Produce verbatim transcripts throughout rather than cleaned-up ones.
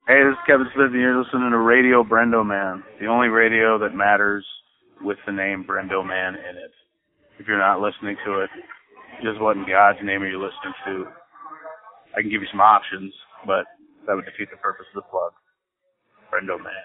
Hey, this is Kevin Smith, and you're listening to Radio Brendo Man, the only radio that matters with the name Brendo Man in it. If you're not listening to it, just what in God's name are you listening to? I can give you some options, but that would defeat the purpose of the plug. Brendo Man.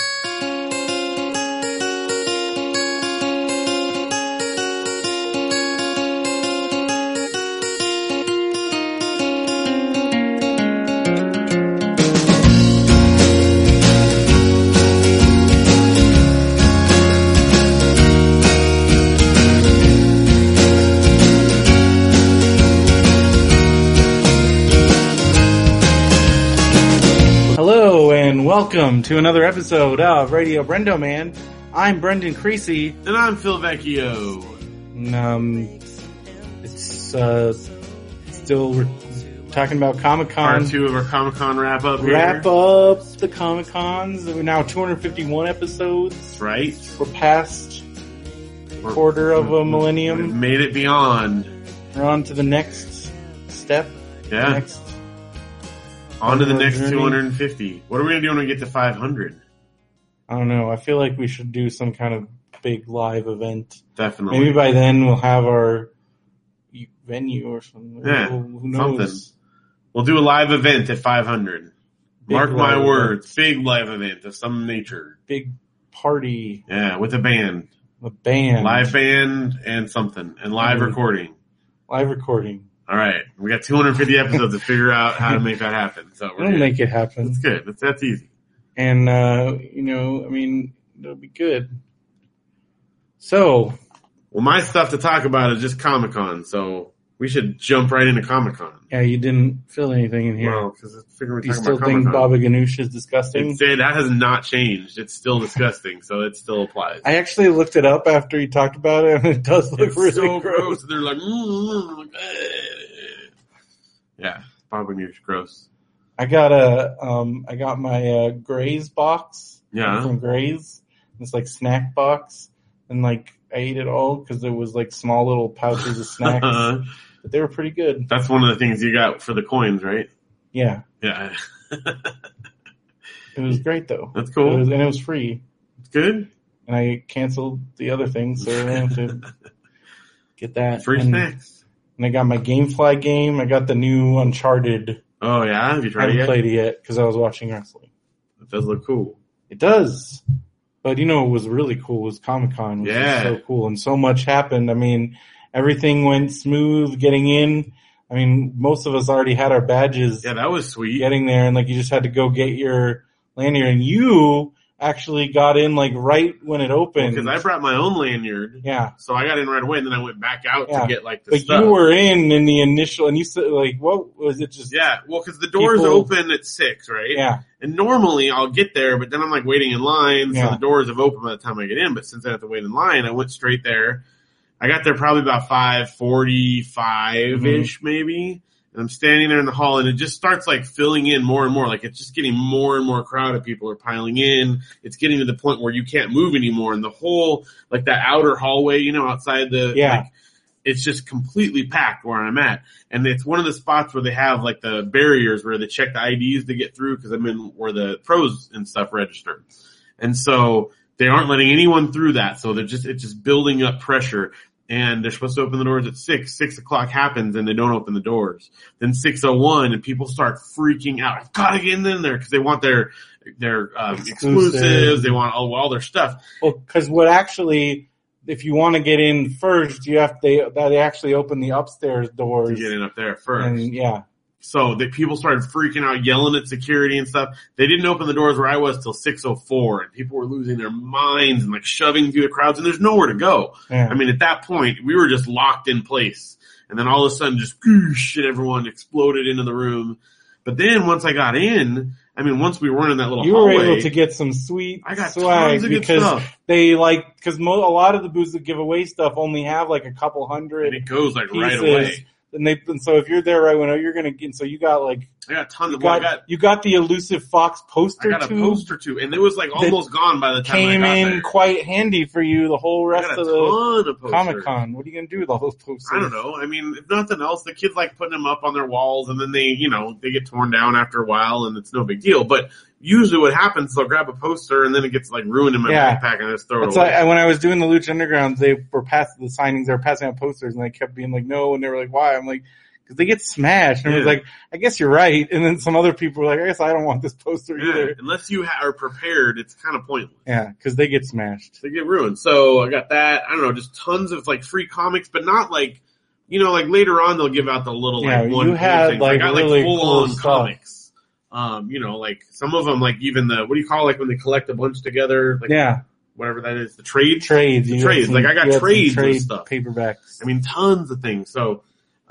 Hello and welcome to another episode of Radio Brendo Man. I'm Brendan Creasy. And I'm Phil Vecchio. Um, it's uh, still we're talking about Comic-Con. Part two of our Comic-Con wrap up. Wrap here. up the Comic-Cons. We're now two hundred fifty-one episodes. That's right. We're past a quarter of a millennium. We've made it beyond. We're on to the next step. Yeah. The next on to the next journey. two hundred fifty. What are we going to do when we get to five hundred? I don't know. I feel like we should do some kind of big live event. Definitely. Maybe by then we'll have our venue or something. Yeah, Who knows? Something. We'll do a live event at five hundred. Big Mark my words. Event. Big live event of some nature. Big party. Yeah, with a band. A band. Live band and something. And live mm-hmm. recording. Live recording. All right. We got two hundred fifty episodes to figure out how to make that happen. So we're We'll good. make it happen. That's good. That's, that's easy. And, uh, you know, I mean, it'll be good. So. Well, my stuff to talk about is just Comic-Con, so we should jump right into Comic-Con. Yeah, you didn't fill anything in here. Well, because I figure we're Do you talking still about think Comic-Con. Baba Ganoush is disgusting? It's, that has not changed. It's still disgusting, so it still applies. I actually looked it up after you talked about it, and it does look it's really so gross. gross. They're like, mm, like yeah, Baba Ganoush, gross. I got a, um, I got my uh, Graze box. Yeah. From Graze. It's like snack box, and like I ate it all because it was like small little pouches of snacks, but they were pretty good. That's one of the things you got for the coins, right? Yeah. Yeah. It was great though. That's cool, it was, and it was free. It's good. And I canceled the other things, so I didn't have to get that. Free and, snacks. And I got my GameFly game. I got the new Uncharted. Oh yeah, have you tried I haven't it yet? played it yet because I was watching wrestling. It does look cool. It does. But you know what was really cool was Comic-Con, which yeah. was so cool. And so much happened. I mean, everything went smooth getting in. I mean, most of us already had our badges. Yeah, that was sweet. Getting there, and like you just had to go get your lanyard. And you actually got in like right when it opened. Because well, I brought my own lanyard. Yeah. So I got in right away, and then I went back out yeah. to get like the but stuff. But you were in in the initial, and you said like, what was it just? Yeah, well, because the doors people, open at six, right? Yeah. And normally I'll get there, but then I'm like waiting in line, so yeah. the doors have opened by the time I get in. But since I have to wait in line, I went straight there. I got there probably about five forty-five ish, mm-hmm. maybe. And I'm standing there in the hall, and it just starts like filling in more and more. Like it's just getting more and more crowded. People are piling in. It's getting to the point where you can't move anymore. And the whole, like that outer hallway, you know, outside the, yeah. like, it's just completely packed where I'm at. And it's one of the spots where they have like the barriers where they check the I Ds to get through, because I'm in where the pros and stuff register. And so they aren't letting anyone through that. So they're just, it's just building up pressure. And they're supposed to open the doors at six. Six o'clock happens and they don't open the doors. Then six oh one and people start freaking out. I've got to get in there because they want their their um, exclusives. exclusives. They want all, all their stuff. Well, because what actually, if you want to get in first, you have they they actually open the upstairs doors to get in up there first. And yeah. So the people started freaking out, yelling at security and stuff. They didn't open the doors where I was till six oh four, and people were losing their minds and like shoving through the crowds, and there's nowhere to go. Yeah. I mean, at that point, we were just locked in place. And then all of a sudden, just goosh, and everyone exploded into the room. But then once I got in, I mean, once we were in that little you hallway. You were able to get some sweet I got swag tons of good because stuff. They like, because mo- a lot of the booths that give away stuff only have like a couple hundred. And it goes like pieces. right away. And they, and so if you're there right when you're gonna get, so you got like, I got tons you of, got, well, I got, you got the elusive Fox poster I got a tube. poster too, and it was like almost gone by the time came I got in there. quite handy for you the whole rest I got a of ton the of posters. Comic-Con. What are you gonna do with all those posters? I don't know. I mean, if nothing else, the kids like putting them up on their walls, and then they, you know, they get torn down after a while, and it's no big deal. But usually what happens is they'll grab a poster and then it gets like ruined in my Yeah. backpack and I just throw it It's away. like when I was doing the Lucha Undergrounds, they were passing the signings, they were passing out posters, and they kept being like, "No," and they were like, "Why?" I'm like, "Because they get smashed." And I was Yeah. like, "I guess you're right." And then some other people were like, "I guess I don't want this poster yeah. either." Unless you ha- are prepared, it's kind of pointless. Yeah, because they get smashed. They get ruined. So I got that. I don't know, just tons of like free comics, but not like, you know, like later on they'll give out the little Yeah, like one. you had, things. like, I got really like full cool on stuff. comics. Um, you know, like some of them, like even the what do you call it, like when they collect a bunch together, like Yeah, whatever that is, the trades. trades. The You had trades. some- Like, I got you had some trades of trade stuff. paperbacks. I mean, tons of things. So,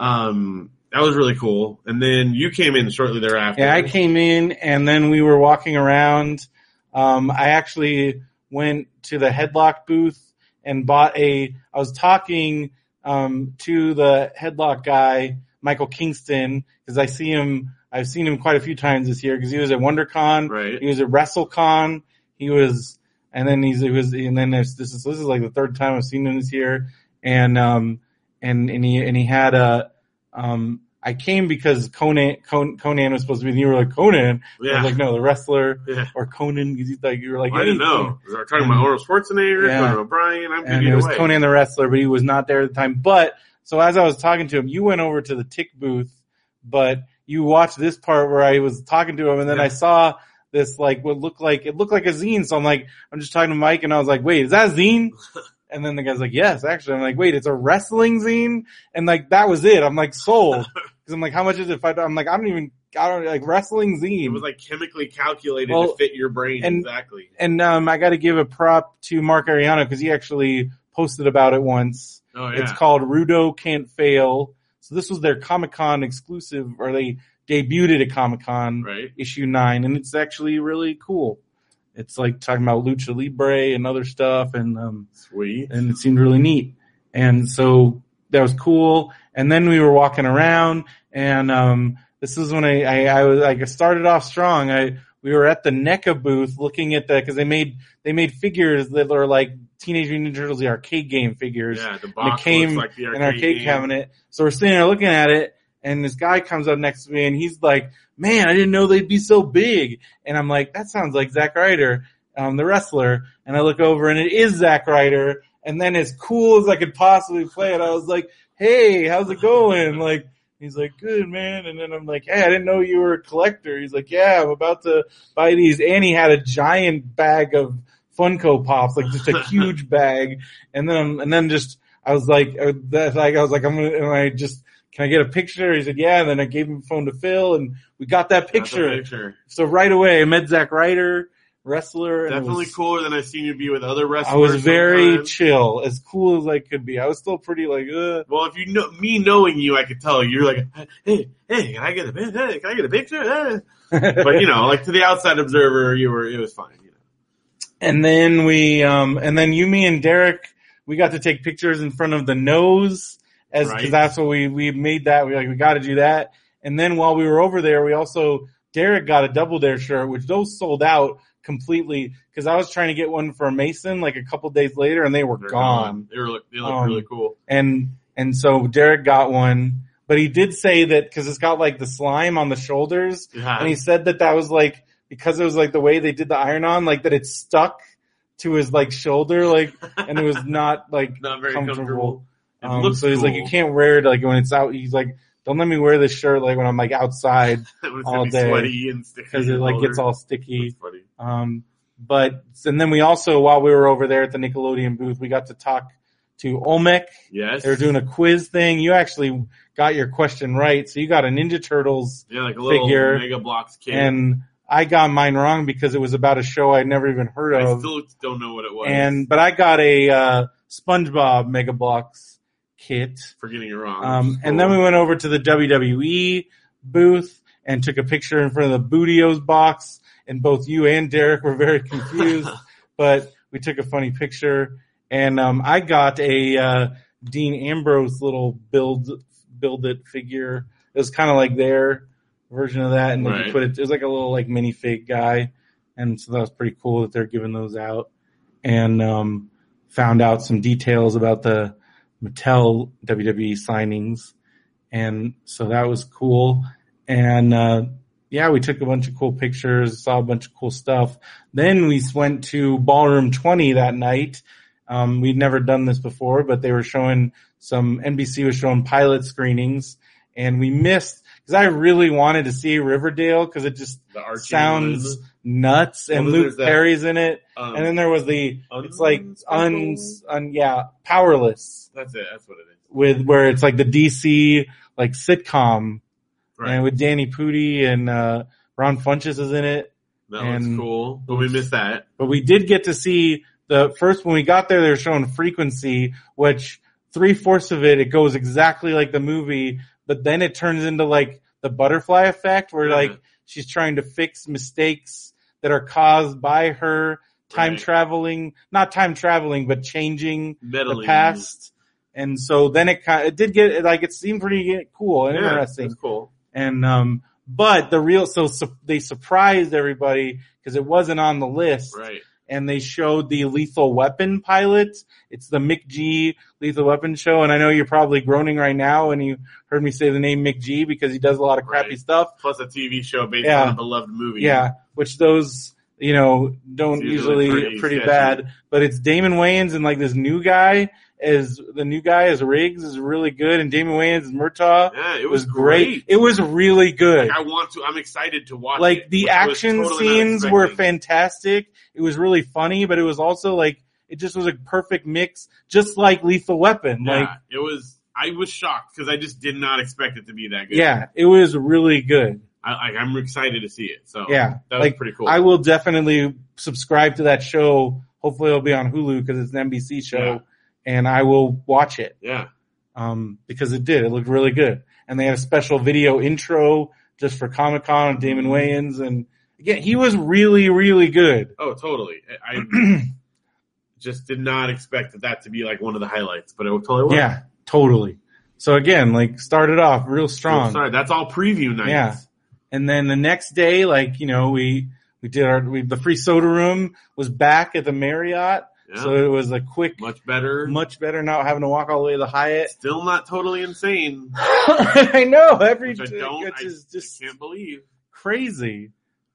um, that was really cool. And then you came in shortly thereafter. Yeah, I came in and then we were walking around. Um, I actually went to the Headlock booth and bought a, I was talking, um, to the Headlock guy, Michael Kingston, because I see him, I've seen him quite a few times this year because he was at WonderCon. Right. He was at WrestleCon. He was, and then he's, he was, and then there's, this is, this is like the third time I've seen him this year. And, um, and, and he, and he had a, um, I came because Conan, Conan, Conan was supposed to be, and you were like, Conan? I Yeah. was like, no, the wrestler, Yeah. or Conan, because like, you were like, Well, I didn't anything. know. We were talking about Arnold Schwarzenegger, Yeah. Conan O'Brien. I'm good And either it was way. Conan the wrestler, but he was not there at the time. But, so as I was talking to him, you went over to the Tick booth, but you watched this part where I was talking to him, and then Yeah. I saw this, like, what looked like, it looked like a zine, so I'm like, I'm just talking to Mike, and I was like, wait, is that a zine? And then the guy's like, yes, actually. I'm like, wait, it's a wrestling zine? And like, that was it. I'm like, sold. Cause I'm like, how much is it if I, I'm like, I don't even, I don't, like, wrestling zine. It was like chemically calculated Well, to fit your brain and- exactly. And, um, I gotta give a prop to Mark Ariano because he actually posted about it once. Oh yeah. It's called Rudo Can't Fail. So this was their Comic-Con exclusive, or they debuted at Comic-Con, Right. issue nine, and it's actually really cool. It's like talking about Lucha Libre and other stuff, and um, Sweet. and it seemed really neat. And so that was cool. And then we were walking around, and um, this is when I, I, I was like, I started off strong. I we were at the NECA booth looking at the, because they made they made figures that are like Teenage Mutant Ninja Turtles, the arcade game figures. Yeah, the And box it came looks like the arcade, an arcade game. cabinet. So we're sitting there looking at it, and this guy comes up next to me, and he's like, man, I didn't know they'd be so big. And I'm like, that sounds like Zack Ryder, um, the wrestler. And I look over, and it is Zack Ryder. And then as cool as I could possibly play it, I was like, hey, how's it going? Like, he's like, good, man. And then I'm like, hey, I didn't know you were a collector. He's like, yeah, I'm about to buy these. And he had a giant bag of Funko Pops, like just a huge bag. And then, and then just, I was like, uh, that's like, I was like, I'm gonna, and I just, can I get a picture? He said, yeah. And then I gave him the phone to Phil, and we got that Got the picture. picture. So right away, I met Zack Ryder, wrestler. And it Definitely was, cooler than I've seen you be with other wrestlers. I was very sometimes. chill, as cool as I could be. I was still pretty like, uh. Well, if you know me knowing you, I could tell you're like, hey, hey, can I get a pic- hey, can I get a picture? Hey. But you know, like to the outside observer, you were it was fine. You know. And then we, um, and then you, me, and Derek, we got to take pictures in front of the nose, as because Right. that's what we we made that. We like we got to do that. And then while we were over there, we also Derek got a Double Dare shirt, which those sold out completely because I was trying to get one for Mason like a couple days later, and they were They're gone. They were look, they look Um, really cool. And and so Derek got one, but he did say that because it's got like the slime on the shoulders, Yeah. and he said that that was like because it was like the way they did the iron on, like that it stuck to his like shoulder, like, and it was not like Not very comfortable. comfortable. It Um, looks so he's like, cool. you can't wear it like when it's out. He's like, don't let me wear this shirt like when I'm like outside When it's all gonna be day, sweaty and sticky because it and like older. gets all sticky. That's funny. Um, but and then we also, while we were over there at the Nickelodeon booth, we got to talk to Olmec. Yes. They were doing a quiz thing. You actually got your question right, so you got a Ninja Turtles, Yeah, like a little figure, Mega Bloks kid. and I got mine wrong because it was about a show I'd never even heard I of. still don't know what it was. And but I got a uh, SpongeBob Mega Bloks kit. for getting it wrong. Um, and then we went over to the W W E booth and took a picture in front of the Bootios box. And both you and Derek were very confused, but we took a funny picture. And um, I got a uh, Dean Ambrose little build build it figure. It was kind of like their version of that, and then Right. you put it. It was like a little like minifig guy, and so that was pretty cool that they're giving those out. And um, found out some details about the Mattel W W E signings, and so that was cool. And uh, yeah, we took a bunch of cool pictures, saw a bunch of cool stuff. Then we went to Ballroom twenty that night. Um, we'd never done this before, but they were showing some, N B C was showing pilot screenings, and we missed, because I really wanted to see Riverdale, because it just sounds nuts, and well, Luke Perry's in it. Um, and then there was the, it's like, uns, un, yeah, Powerless. That's it, that's what it is. With, where it's like the D C, like, sitcom. Right. And with Danny Pudi and, uh, Ron Funches is in it. That and, looks cool, but we missed that. But we did get to see the first, when we got there, they were showing Frequency, which three-fourths of it, it goes exactly like the movie, but then it turns into like the butterfly effect where yeah. like she's trying to fix mistakes that are caused by her time right. traveling, not time traveling, but changing Meddling. the past. And so then it kind of, it did get, like, it seemed pretty cool and yeah, interesting. That's cool. And, um, but the real, so, so they surprised everybody because it wasn't on the list. Right. And they showed the Lethal Weapon pilot. It's the Mick G Lethal Weapon show. And I know you're probably groaning right now when you heard me say the name Mick G because he does a lot of crappy right. stuff. Plus a T V show based yeah. on a beloved movie. Yeah. Which those, you know, don't it's usually, usually pretty, pretty bad. But it's Damon Wayans and like this new guy as the new guy as Riggs is really good, and Damon Wayans as Murtaugh yeah, it was, was great. great. It was really good. Like, I want to. I'm excited to watch. Like it, the action totally scenes were fantastic. It was really funny, but it was also like it just was a perfect mix, just like Lethal Weapon. Yeah, like it was. I was shocked because I just did not expect it to be that good. Yeah, it was really good. I, I, I'm excited to see it. So yeah, that was like, pretty cool. I will definitely subscribe to that show. Hopefully, it'll be on Hulu because it's an N B C show. Yeah. And I will watch it. Yeah. Um, because it did. It looked really good. And they had a special video intro just for Comic-Con with Damon Wayans. And again, he was really, really good. Oh, totally. I just did not expect that, that to be like one of the highlights, but it totally was. Yeah, totally. So again, like started off real strong. Oh, sorry, that's all preview nights. Yeah. And then the next day, like, you know, we, we did our, we, the free soda room was back at the Marriott. Yeah. So it was a quick, much better, much better not having to walk all the way to the Hyatt. Still not totally insane. I know every Which I don't, it's I, just, just I can't believe crazy,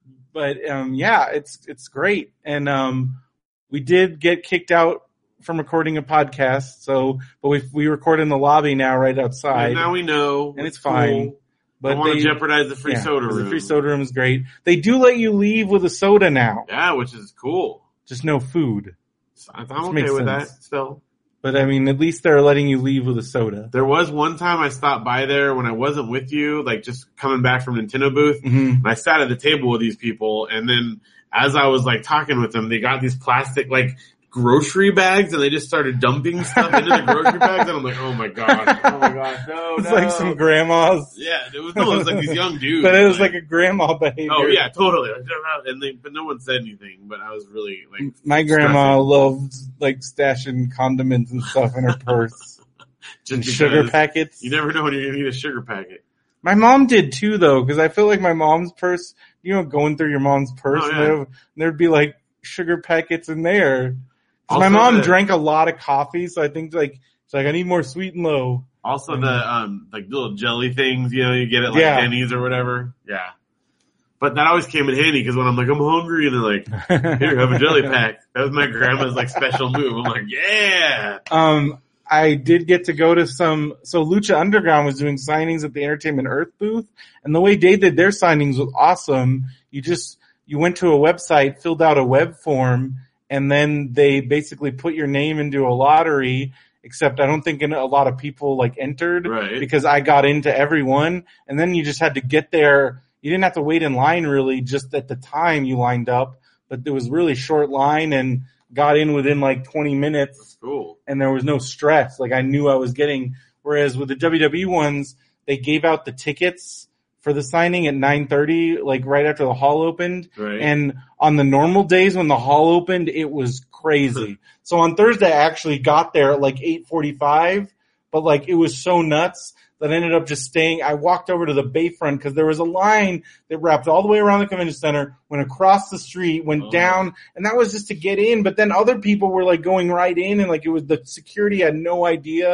but um, yeah, it's it's great, and um, we did get kicked out from recording a podcast. So, but we we record in the lobby now, right outside. And now we know, and it's, it's fine. Cool. But I want they, to jeopardize the free yeah, soda room. The free soda room is great. They do let you leave with a soda now. Yeah, which is cool. Just no food. I'm okay with that still. But I mean, at least they're letting you leave with a soda. There was one time I stopped by there when I wasn't with you, like just coming back from Nintendo booth. Mm-hmm. And I sat at the table with these people, and then as I was like talking with them, they got these plastic like grocery bags, and they just started dumping stuff into the grocery bags, and I'm like, oh my god, oh my god, no, it's no. like some grandmas. Yeah, it was no, it was like these young dudes. But it was like, like a grandma behavior. Oh yeah, totally. And they, but no one said anything. But I was really like, my grandma stressing. loved like stashing condiments and stuff in her purse. Just sugar packets. You never know when you're gonna need a sugar packet. My mom did too, though, because I feel like my mom's purse. You know, going through your mom's purse, oh, yeah. and there'd, there'd be like sugar packets in there. My mom the, drank a lot of coffee, so I think like it's like I need more sweet and low. Also and, the um like little jelly things, you know, you get at like yeah. Denny's or whatever. Yeah. But that always came in handy because when I'm like, I'm hungry, and they're like, here, have a jelly pack. That was my grandma's like special move. I'm like, yeah. Um, I did get to go to some, so Lucha Underground was doing signings at the Entertainment Earth booth, and the way they did their signings was awesome. You just, you went to a website, filled out a web form, and then they basically put your name into a lottery, except I don't think a lot of people like entered right. because I got into every one, and then you just had to get there. You didn't have to wait in line really, just at the time you lined up, but there was really short line and got in within like twenty minutes. That's cool. And there was no stress. Like I knew I was getting, whereas with the W W E ones, they gave out the tickets for the signing at nine thirty, like right after the hall opened. Right. And on the normal days when the hall opened, it was crazy. So on Thursday, I actually got there at like eight forty-five, but like it was so nuts that I ended up just staying. I walked over to the Bayfront because there was a line that wrapped all the way around the convention center, went across the street, went oh. down, and that was just to get in. But then other people were like going right in, and like it was the security had no idea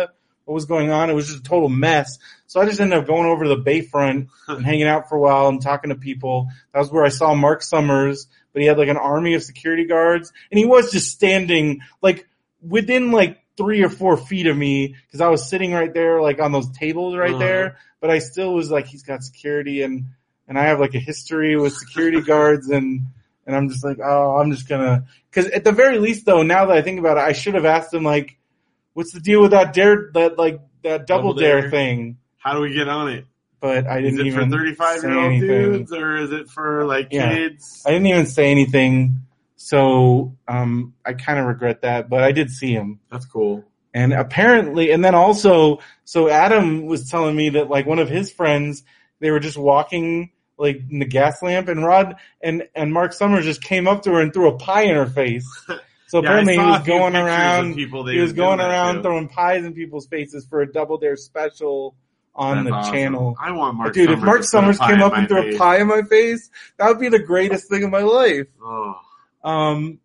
what was going on. It was just a total mess. So I just ended up going over to the Bayfront and hanging out for a while and talking to people. That was where I saw Mark Summers, but he had like an army of security guards, and he was just standing like within like three or four feet of me because I was sitting right there, like on those tables right uh-huh. there. But I still was like, he's got security, and and I have like a history with security guards, and and I'm just like, oh, I'm just gonna, because at the very least though, now that I think about it, I should have asked him like, what's the deal with that dare, that like that double, double dare, dare thing? How do we get on it? But I didn't even say anything. Is it for thirty-five-year-old dudes, or is it for, like, yeah. kids? I didn't even say anything, so um, I kind of regret that, but I did see him. That's cool. And apparently, and then also, so Adam was telling me that, like, one of his friends, they were just walking, like, in the gas lamp, and Rod and, and Mark Summers just came up to her and threw a pie in her face. So yeah, apparently he was going around, he was going around too. throwing pies in people's faces for a Double Dare special on That's the awesome. channel. I want Mark Dude, Summers if Mark Summers came up and threw face. a pie in my face, that would be the greatest thing in my life. Oh. Um,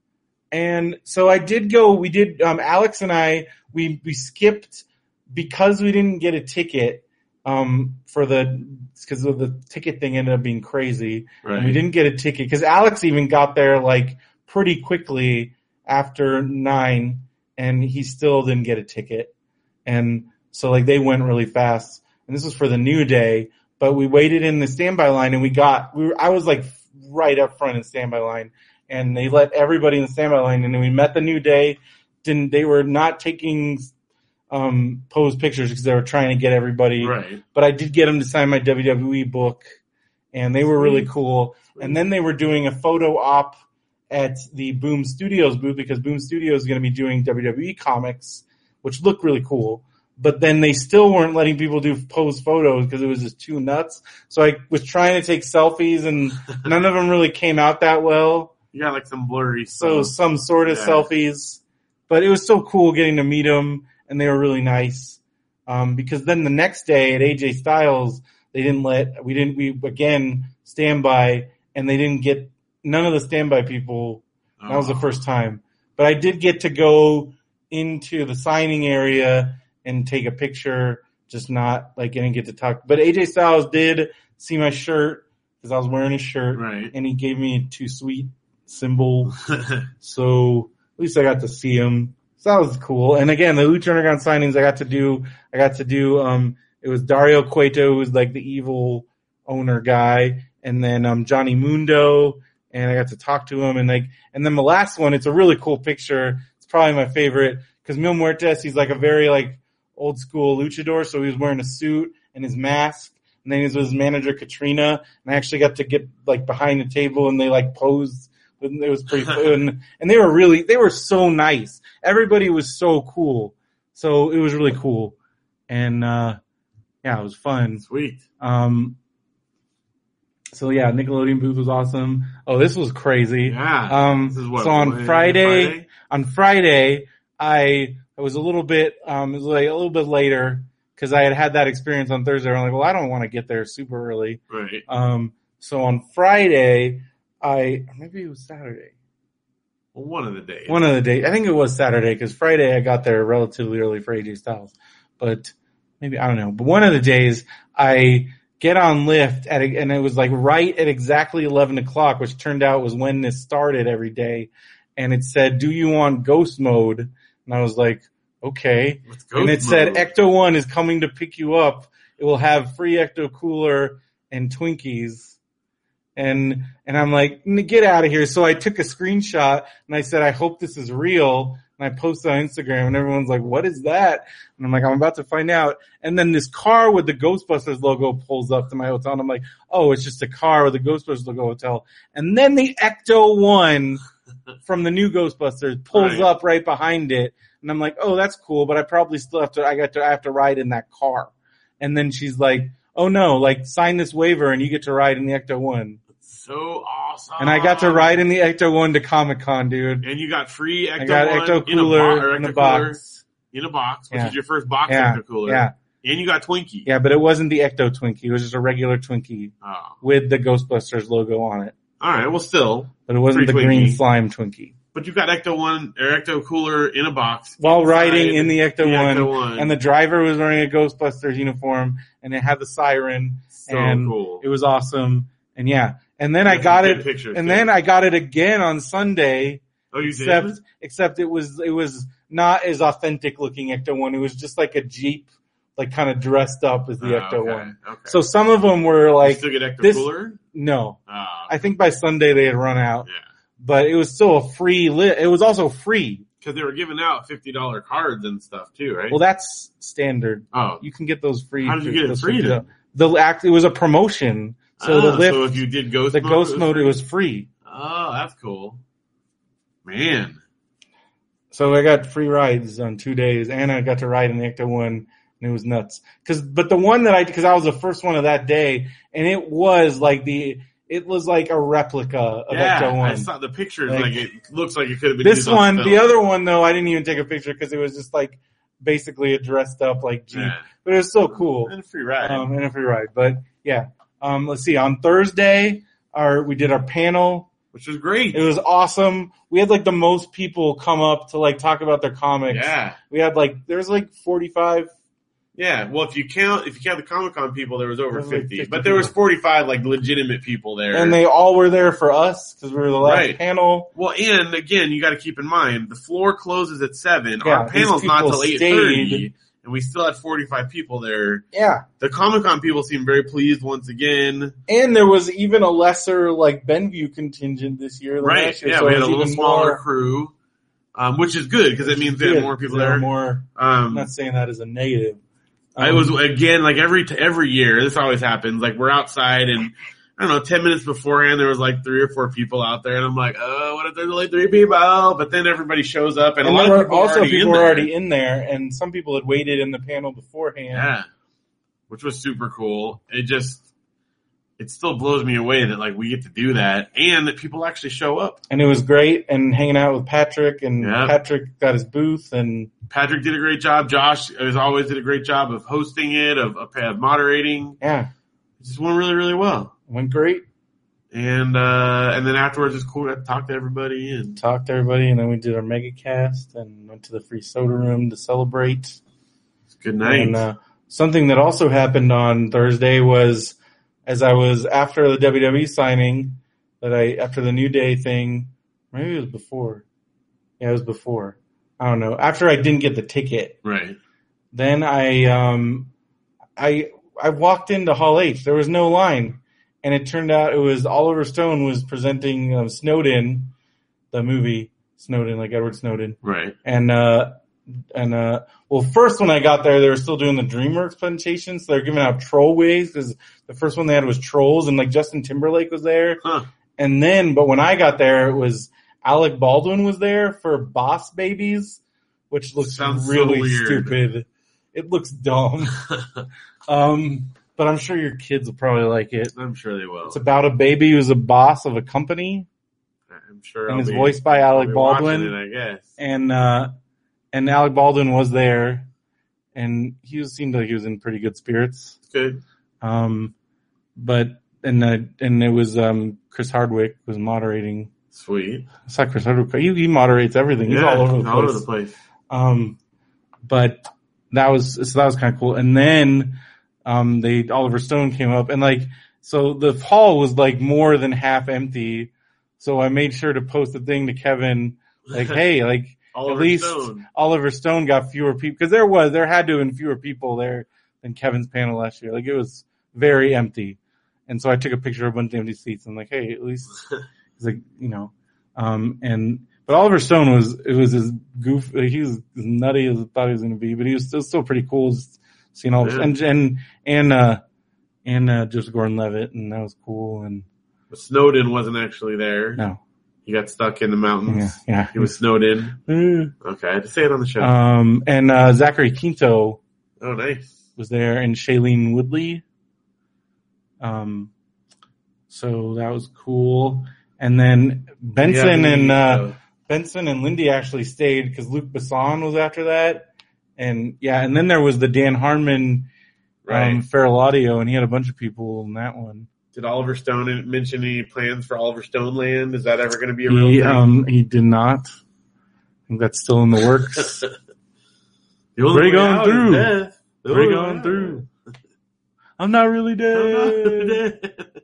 and so I did go, we did, um, Alex and I, we, we skipped because we didn't get a ticket, um, for the, because of the ticket thing ended up being crazy. Right. And we didn't get a ticket because Alex even got there like pretty quickly after nine, and he still didn't get a ticket. And so like they went really fast. And this was for the new day, but we waited in the standby line, and we got, we were, I was like right up front in standby line, and they let everybody in the standby line, and then we met the new day. Didn't, they were not taking, um, pose pictures because they were trying to get everybody. Right. But I did get them to sign my W W E book, and they were Sweet. really cool. Sweet. And then they were doing a photo op at the Boom Studios booth, because Boom Studios is going to be doing W W E comics, which look really cool. But then they still weren't letting people do pose photos because it was just too nuts. So I was trying to take selfies, and none of them really came out that well. You got like some blurry stuff. So some sort of yeah. selfies. But it was so cool getting to meet them, and they were really nice. Um, because then the next day at A J Styles, they didn't let, we didn't, we again, standby, and they didn't get, none of the standby people, oh. that was the first time. But I did get to go into the signing area and take a picture, just not, like, I didn't get to talk. But A J Styles did see my shirt, because I was wearing his shirt, right. and he gave me a Too Sweet symbol. So at least I got to see him. So that was cool. And again, the Lucha Underground signings I got to do, I got to do, um, it was Dario Cueto, who was like the evil owner guy, and then, um, Johnny Mundo, and I got to talk to him, and like, and then the last one, it's a really cool picture. It's probably my favorite, because Mil Muertes, he's like a very like old school luchador, so he was wearing a suit and his mask, and then he was with his manager Katrina, and I actually got to get like behind the table, and they like posed. It was pretty fun, and they were really, they were so nice. Everybody was so cool, so it was really cool, and uh yeah, it was fun. Sweet. Um. So yeah, Nickelodeon booth was awesome. Oh, this was crazy. Yeah. Um. This is what, so on Friday, Friday, on Friday, I I was a little bit um, it was like a little bit later because I had had that experience on Thursday. I'm like, well, I don't want to get there super early. Right. Um. So on Friday, I maybe it was Saturday. Well, one of the days. One of the days. I think it was Saturday because Friday I got there relatively early for A J Styles, but maybe I don't know. But one of the days I get on Lyft at a, and it was like right at exactly eleven o'clock, which turned out was when this started every day. And it said, "Do you want ghost mode?" And I was like, "Okay." And it mode? said, "Ecto One is coming to pick you up. It will have free Ecto Cooler and Twinkies." And and I'm like, "Get out of here!" So I took a screenshot and I said, "I hope this is real." And I posted on Instagram, and everyone's like, "What is that?" And I'm like, "I'm about to find out." And then this car with the Ghostbusters logo pulls up to my hotel, and I'm like, "Oh, it's just a car with the Ghostbusters logo hotel." And then the Ecto One from the new Ghostbusters pulls right. up right behind it, and I'm like, "Oh, that's cool," but I probably still have to. I got to. I have to ride in that car. And then she's like, "Oh no, like sign this waiver, and you get to ride in the Ecto One." So awesome. And I got to ride in the Ecto One to Comic Con, dude. And you got free Ecto I got One Ecto Cooler in a, bo- in a box. In a box, which yeah. is your first box yeah. Ecto Cooler. Yeah. And you got Twinkie. Yeah, but it wasn't the Ecto Twinkie. It was just a regular Twinkie oh. with the Ghostbusters logo on it. All right, well, still. But it wasn't the Twinkie. green slime Twinkie. but you've got Ecto one or Ecto Cooler in a box while riding in the Ecto, the one, Ecto one, and the driver was wearing a Ghostbusters uniform, and it had the siren, so and cool. it was awesome. And yeah, and then That's I got it, pictures, and too. then I got it again on Sunday. Oh, you except, did? Except it was it was not as authentic looking Ecto one. It was just like a Jeep, like kind of dressed up as the Oh, Ecto okay, one. Okay. So some of them were You like still get Ecto this. Cooler? No, Oh, I think by Sunday they had run out. yeah. But it was still a free lit. It was also free. Because they were giving out fifty dollars cards and stuff too, right? Well, that's standard. oh, You can get those free. How did you get it those free then? The act. It was a promotion. So oh, the lift, so if you did Ghost the mode, ghost it was mode, free? it was free. Oh, that's cool. Man. So I got free rides on two days, and I got to ride in the Ecto one, and it was nuts. Cause, but the one that I, cause I was the first one of that day, and it was like the, it was like a replica of Yeah, Ecto one. I saw the pictures. Like, Like, it looks like it could have been This used on one, film. the other one though, I didn't even take a picture because it was just like basically a dressed up like Jeep, Yeah. but it was still cool. And a free ride. Um, and a free ride. But yeah, um, let's see. On Thursday, our we did our panel. which was great. It was awesome. We had like the most people come up to like talk about their comics. Yeah. We had like there was like forty-five. Yeah, well, if you count if you count the Comic Con people, there was over There was like fifty, fifty but there was people. forty-five like legitimate people there. And they all were there for us because we were the last Right. panel. well, and again, you got to keep in mind the floor closes at seven. Yeah, Our panel's these not people till eight thirty, stayed. and we still had forty-five people there. Yeah. The Comic Con people seemed very pleased once again. And there was even a lesser like Benview contingent this year than Right? last year. Yeah, so we it had a was little even smaller more- crew, um, which is good because it means we had Good, more people there were there. More. I'm Um, not saying that as a negative. I Um, was again like every every year. This always happens. Like we're outside, and I don't know, ten minutes beforehand, there was like three or four people out there, and I'm like, oh, what if there's only three people? But then everybody shows up, and, And a lot there of were people also are already people in were there. already in there, and some people had waited in the panel beforehand. Yeah, which was super cool. It just it still blows me away that like we get to do that, and that people actually show up. And it was great, and hanging out with Patrick, and Yep. Patrick got his booth, and Patrick did a great job. Josh, as always, did a great job of hosting it, of, of, of moderating. yeah, It just went really, really well. it went great. And uh and then afterwards, it's cool to talk to everybody and. Talked to everybody, and then we did our mega cast, and went to the free soda room to celebrate. Good night. And uh, something that also happened on Thursday was, as I was after the W W E signing, that I after the New Day thing, maybe it was before. Yeah, it was before. I don't know. After I didn't get the ticket, Right. then I um I I walked into Hall H. There was no line, and it turned out it was Oliver Stone was presenting um, Snowden, the movie Snowden, like Edward Snowden. Right. And, uh, and, uh, well, first when I got there, they were still doing the DreamWorks presentation, so they're giving out troll waves, because the first one they had was Trolls, and like Justin Timberlake was there. Huh. And then, but when I got there, it was Alec Baldwin was there for Boss Babies, which looks Sounds so really weird. stupid. It looks dumb. um, but I'm sure your kids will probably like it. I'm sure they will. It's about a baby who's a boss of a company, I'm sure. and I'll it's be, voiced by I'll Alec be watching Baldwin. it, I guess. And, uh, and Alec Baldwin was there, and he was, seemed like he was in pretty good spirits. It's good. Um, but, and, uh, and it was, um, Chris Hardwick was moderating. Sweet. It's not Chris Hardwick. He, he moderates everything. He's yeah, all over the place. all over the place. Um, but that was, so that was kind of cool. And then, um, they, Oliver Stone came up, and like, so the hall was like more than half empty. So I made sure to post a thing to Kevin, like, hey, like, Oliver at least Stone. Oliver Stone got fewer people, because there was, there had to have been fewer people there than Kevin's panel last year. Like, it was very empty. And so I took a picture of a bunch of empty seats. I'm like, hey, at least, he's like, you know, um, and, but Oliver Stone was, it was as goof, he was as nutty as I thought he was going to be, but he was still, still pretty cool just seeing all this, Yeah. and, and, and, uh, and, uh, Joseph Gordon-Levitt, and that was cool, and But Snowden wasn't actually there. no, He got stuck in the mountains. yeah, yeah. He was snowed in. Mm. Okay, I had to say it on the show. Um, and, uh, Zachary Quinto oh, nice. was there, and Shailene Woodley. Um, so that was cool. And then Benson Yeah, and, uh, uh, Benson and Lindy actually stayed because Luc Besson was after that. And yeah, and then there was the Dan Harmon, right. um, Feral Audio, and he had a bunch of people in that one. Did Oliver Stone mention any plans for Oliver Stone Land? Is that ever going to be a real He, thing? um, he did not. I think that's still in the works. The only We're way going out through. is death. The We're only going way through. I'm not really dead. out. I'm not really dead.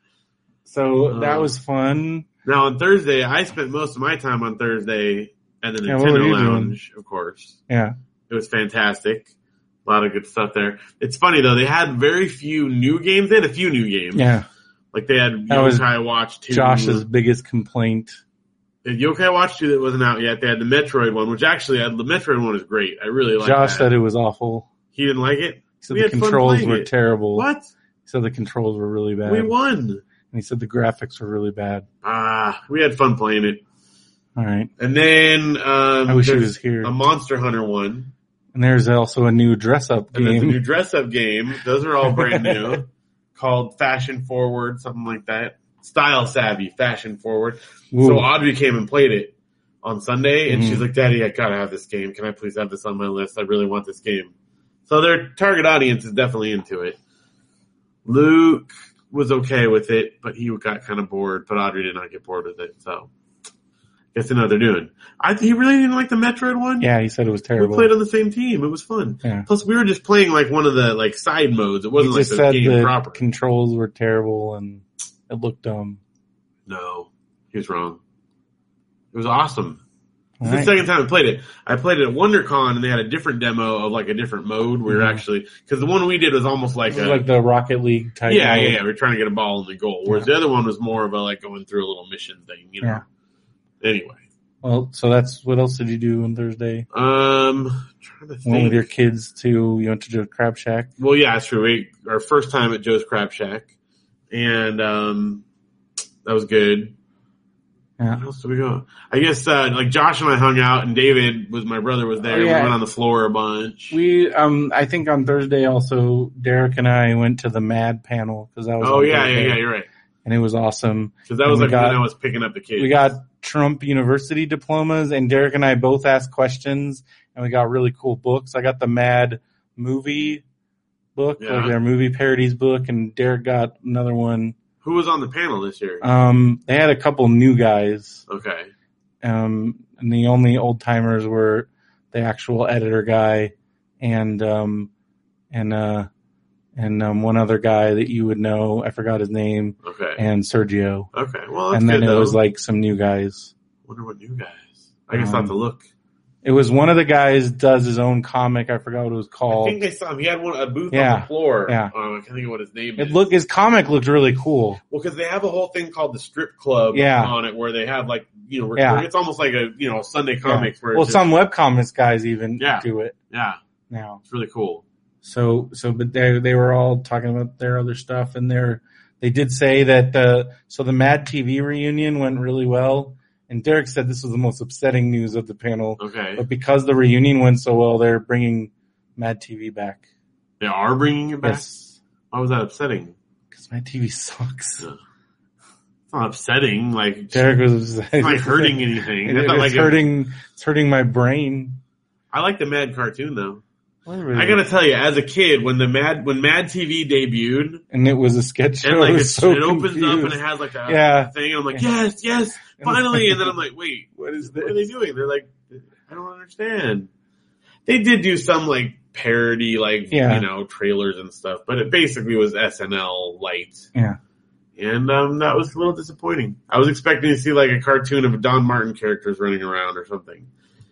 So Uh, that was fun. Now on Thursday, I spent most of my time on Thursday at the Yeah, what were Nintendo you Lounge, of course. Yeah. It was fantastic. A lot of good stuff there. It's funny though, they had very few new games. They had a few new games. Yeah. Like they had That was Yokai Watch two. Josh's biggest complaint. They had Yokai Watch two that wasn't out yet. They had the Metroid one, which actually had, the Metroid one is great. I really like Josh that. said it was awful. He didn't like it? He said We the had fun controls playing were it. terrible. What? He said the controls were really bad. We won. And he said the graphics were really bad. Ah, we had fun playing it. All right. And then um, I wish he there's was here. a Monster Hunter one. And there's also a new dress up And there's a new game. dress up game. Those are all brand new. Called Fashion Forward, something like that. Style Savvy, Fashion Forward. Ooh. So Audrey came and played it on Sunday, and Mhm. she's like, Daddy, I gotta have this game. Can I please have this on my list? I really want this game. So their target audience is definitely into it. Luke was okay with it, but he got kind of bored, but Audrey did not get bored with it, so I guess they know what they're doing. I He really didn't like the Metroid one? Yeah, he said it was We terrible. played on the same team. It was fun. Yeah. Plus, we were just playing like one of the like side modes. It He wasn't like just the said game the proper. controls were terrible and it looked dumb. No, he was wrong. It was awesome. It's All the right. second time I played it. I played it at WonderCon, and they had a different demo of like a different mode. We were Mhm. actually because the one we did was almost like It was a like the Rocket League type. yeah, mode. yeah, yeah. We were trying to get a ball in the goal, whereas Yeah. the other one was more of a like going through a little mission thing. You know. Anyway, Well, so that's what else did you do on Thursday? um, trying to Went think. with your kids to you went to Joe's Crab Shack. Well, yeah, it's true. We, our first time at Joe's Crab Shack, and um, that was good. Yeah. Where else did we go? I guess uh, like Josh and I hung out, and David was my brother was there. Oh, yeah. We went on the floor a bunch. We um I think on Thursday also Derek and I went to the Mad panel because that was oh on yeah, Thursday, yeah, yeah. You're right. and it was awesome. Because that And was we like got- when I was picking up the kids. We got Trump University diplomas, and Derek and I both asked questions, and we got really cool books. I got the Mad movie book, Yeah. like their movie parodies book, and Derek got another one. Who was on the panel this year? Um, they had a couple new guys, okay. um, and the only old timers were the actual editor guy and um, and uh, and um, one other guy that you would know. I forgot his name. Okay. And Sergio. Okay. Well, that's And then good, it though. was like some new guys. Wonder what new guys. I guess Um, I'll have to look. It was one of the guys does his own comic. I forgot what it was I called. think I saw him. He had one a booth Yeah. on the floor. Yeah. Um, I can't think of what his name It is. looked his comic looked really cool. Well, because they have a whole thing called the Strip Club Yeah. on it, where they have like you know, Yeah. it's almost like a you know Sunday comics. Where Well, it's some webcomics guys even Yeah. do it just, yeah, now. it's really cool. So so, but they they were all talking about their other stuff, and they're they did say that the so the Mad T V reunion went really well. And Derek said this was the most upsetting news of the panel. Okay, But because the reunion went so well, they're bringing Mad T V back. they are bringing it back. Yes, Why was that upsetting? because Mad T V sucks. Yeah. It's not upsetting. Like Derek was it's not hurting anything. It, It's not it's like a- hurting. It's hurting my brain. I like the Mad cartoon though. Whatever. I gotta tell you, as a kid, when the Mad when Mad T V debuted, And it was a sketch show. and like I it, was so it opens up confused. and it has like a Yeah. thing, and I'm like, Yeah. yes, yes, finally. And then I'm like, wait, What is what are they this? doing? They're like, I don't understand. They did do some like parody, like Yeah. you know, trailers and stuff, but it basically was S N L light. Yeah. And um, that was a little disappointing. I was expecting to see like a cartoon of Don Martin characters running around or something.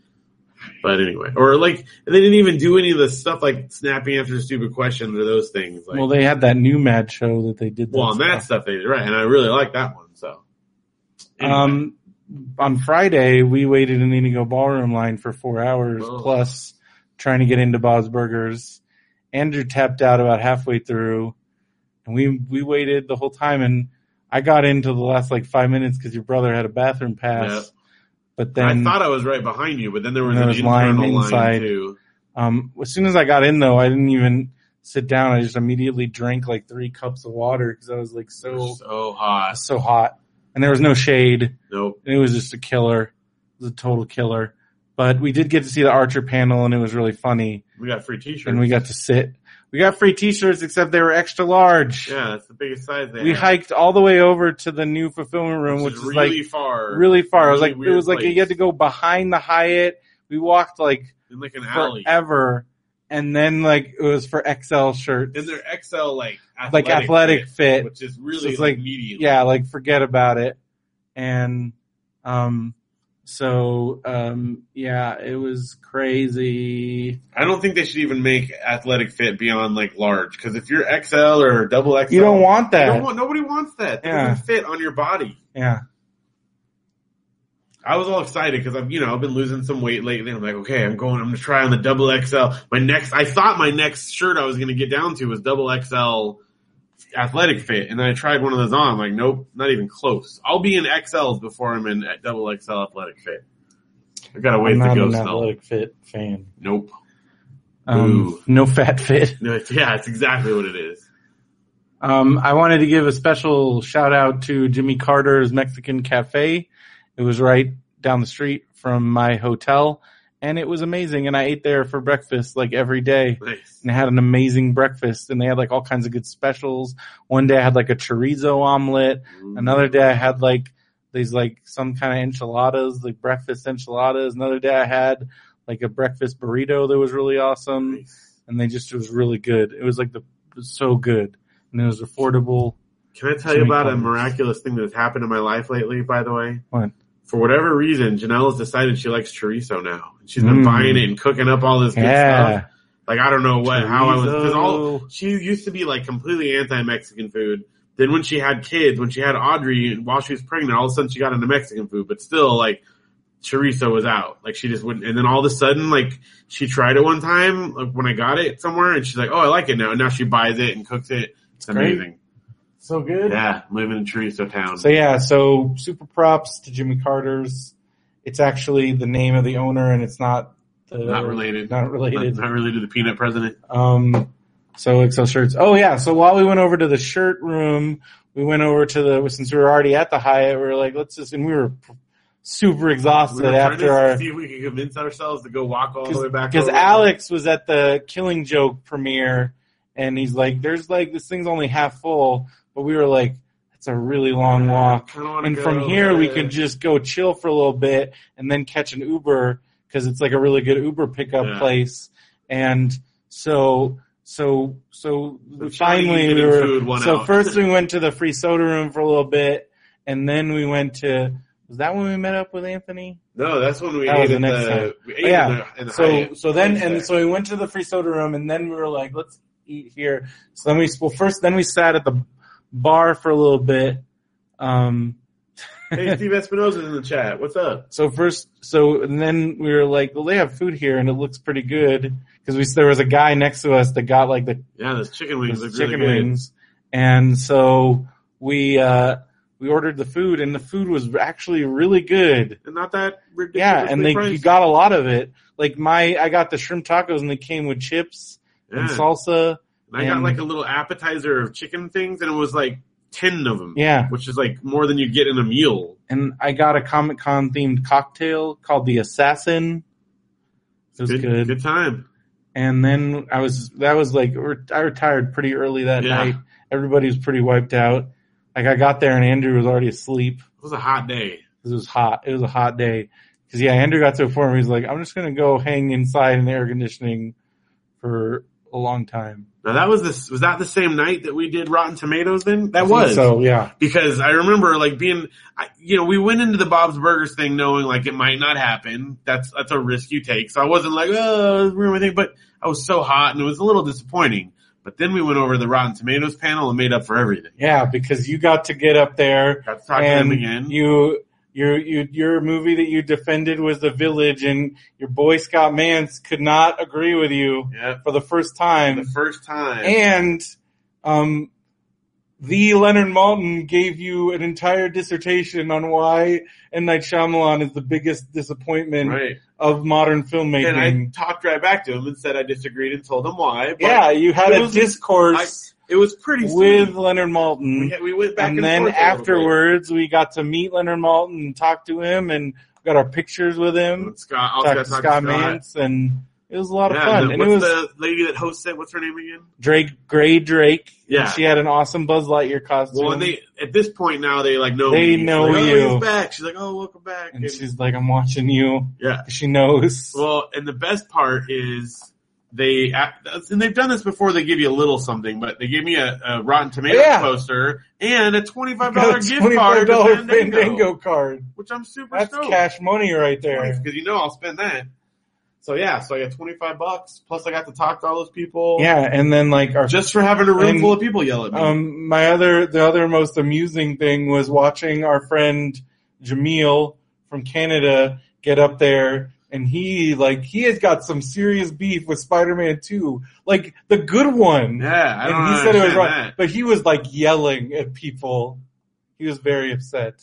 But anyway, or like they didn't even do any of the stuff like snappy answers to stupid questions or those things. Like, Well, they had that new Mad show that they did. That well, on that stuff they did right, and I really like that one. So, anyway. Um, on Friday, we waited in the Indigo Ballroom line for four hours Oh. plus trying to get into Bob's Burgers. Andrew tapped out about halfway through, and we we waited the whole time. And I got into the last like five minutes because your brother had a bathroom pass. Yeah. But then, I thought I was right behind you, but then there was there an was line internal line, inside. too. um, as soon as I got in, though, I didn't even sit down. I just immediately drank like three cups of water because I was like so So hot. so hot, and there was no shade. Nope. It was just a killer. It was a total killer. But we did get to see the Archer panel, and it was really funny. We got free T-shirts. And we got to sit. We got free t-shirts except they were extra large. Yeah, that's the biggest size they We have. hiked all the way over to the new fulfillment room, which, which is, is really like far. really far. It was Really like it weird was like place. you had to go behind the Hyatt. We walked like in like an alley. forever, and then like it was for X L shirts. And they're X L like athletic like athletic fit, fit, which is really So it's like like- medium. yeah, like forget about it. And um, so um, yeah, it was crazy. I don't think they should even make athletic fit beyond like large, because if you're X L or double X L, You don't want you that. don't want, nobody wants that. That Yeah. doesn't fit on your body. Yeah, I was all excited because I've, you know, I've been losing some weight lately. I'm like, okay, I'm going, I'm going to try on the double X L. My next, I thought my next shirt I was going to get down to was double X L athletic fit. And then I tried one of those on. I'm like, nope, not even close. I'll be in X Ls before I'm in double X L athletic fit. I got a ways I'm to not go an still. athletic fit fan. Nope. Um, Ooh. no fat fit. No, it's, yeah, it's exactly what it is. Um, I wanted to give a special shout out to Jimmy Carter's Mexican Cafe. It was right down the street from my hotel, and it was amazing. And I ate there for breakfast like every day, Nice. and I had an amazing breakfast. And they had like all kinds of good specials. One day I had like a chorizo omelet. Another day I had like these like some kind of enchiladas, like breakfast enchiladas. Another day I had like a breakfast burrito that was really awesome, Nice. and they just it was really good. It was like the it was so good. And it was affordable. Can I tell Jimmy you about a Carter's. miraculous thing that has happened in my life lately, by the way? What? For whatever reason, Janelle has decided she likes chorizo now. She's been Mm. buying it and cooking up all this good Yeah. stuff. Like, I don't know what, how I was, cause all, Chorizo. she used to be like completely anti-Mexican food. Then when she had kids, when she had Audrey, and while she was pregnant, all of a sudden she got into Mexican food, but still like, chorizo was out. Like she just wouldn't, and then all of a sudden, like, she tried it one time, like when I got it somewhere, and she's like, oh, I like it now. And now she buys it and cooks it. It's great. amazing. So good. Yeah, living in chorizo town. So yeah, so super props to Jimmy Carter's. It's actually the name of the owner, and it's not the, Not related. Not Not, related. not related to the peanut president. Um, so X L shirts. Oh yeah. So while we went over to the shirt room, we went over to the since we were already at the Hyatt. We were like, let's just, and we were super exhausted We were trying after to our. see if we could convince ourselves to go walk all the way back. Because over. Alex was at the Killing Joke premiere, and he's like, "There's like this thing's only half full," but we were like, "It's a really long walk." I don't wanna And go. from here, we Yeah. could just go chill for a little bit and then catch an Uber because it's like a really good Uber pickup Yeah. place. And so, so, so So finally Chinese we getting were. food won So out. first we went to the free soda room for a little bit, and then we went to. Was that when we met up with Anthony? No, that's when we That ate was the at next the, time. we Oh, ate yeah. in the, in the So Hyatt. so then Place and there. so we went to the free soda room, and then we were like, let's eat here. So then we well first then we sat at the bar for a little bit. Um, Hey, Steve Espinosa's in the chat. What's up? so first so and then we were like, well, they have food here, and it looks pretty good because we there was a guy next to us that got like the Yeah, those chicken wings those look chicken really good. wings, and so we uh we ordered the food, and the food was actually really good. And not that ridiculous. Yeah, and they you got a lot of it. Like my, I got the shrimp tacos, and they came with chips and yeah. salsa. And I got and- like a little appetizer of chicken things, and it was like ten of them. Yeah, Which is like more than you get in a meal. and I got a Comic Con themed cocktail called the Assassin. It was good, good. Good time. And then I was that was like I retired pretty early that Yeah. night. Everybody was pretty wiped out. Like I got there and Andrew was already asleep. It was a hot day. It was hot. It was a hot day. Because yeah, Andrew got to a point where he's like, I'm just gonna go hang inside in the air conditioning for a long time. Now that was this. Was that the same night that we did Rotten Tomatoes? Then that I think was. so. Yeah. Because I remember like being, I, you know, we went into the Bob's Burgers thing knowing like it might not happen. That's that's a risk you take. So I wasn't like, oh, ruin my thing. But I was so hot and it was a little disappointing. But then we went over to the Rotten Tomatoes panel and made up for everything. Yeah, because you got to get up there Got to talk to and them again. you, your, you, your movie that you defended was The Village, and your boy Scott Mance could not agree with you yeah, for the first time. the first time. And, um, the Leonard Maltin gave you an entire dissertation on why M. Night Shyamalan is the biggest disappointment right. of modern filmmaking. And I talked right back to him and said I disagreed and told him why. But yeah, you had it a was- discourse it was pretty with sweet. Leonard Maltin. We, had- we went back and, And then forth a little bit. afterwards, we got to meet Leonard Maltin and talk to him, and got our pictures with him. Scott, I'll Talked talk to Scott Mance, and it It was a lot of Yeah, fun. and, And what's it was the lady that hosts it? What's her name again? Drake, Gray Drake. Yeah. And she had an awesome Buzz Lightyear costume. Well, and they at this point now they like know They me. know like, you. Oh, he's back. She's like, oh, welcome back. and And- she's like, I'm watching you. yeah. She knows. Well, and the best part is they, and they've done this before. They give you a little something, but they gave me a, a Rotten Tomatoes Yeah. poster and a twenty-five Got dollars a gift twenty-five card to dollars Fandango, Fandango card. which I'm super That's stoked. cash money right there. Because you know I'll spend that. So yeah, so I got twenty-five bucks. Plus I got to talk to all those people. Yeah, and then like our Just for having a room And, full of people yell at me. um my other the other most amusing thing was watching our friend Jameel from Canada get up there, and he like he has got some serious beef with Spider-Man two, like the good one. yeah, I don't and he said it was understand wrong, that. but he was like yelling at people. He was very upset.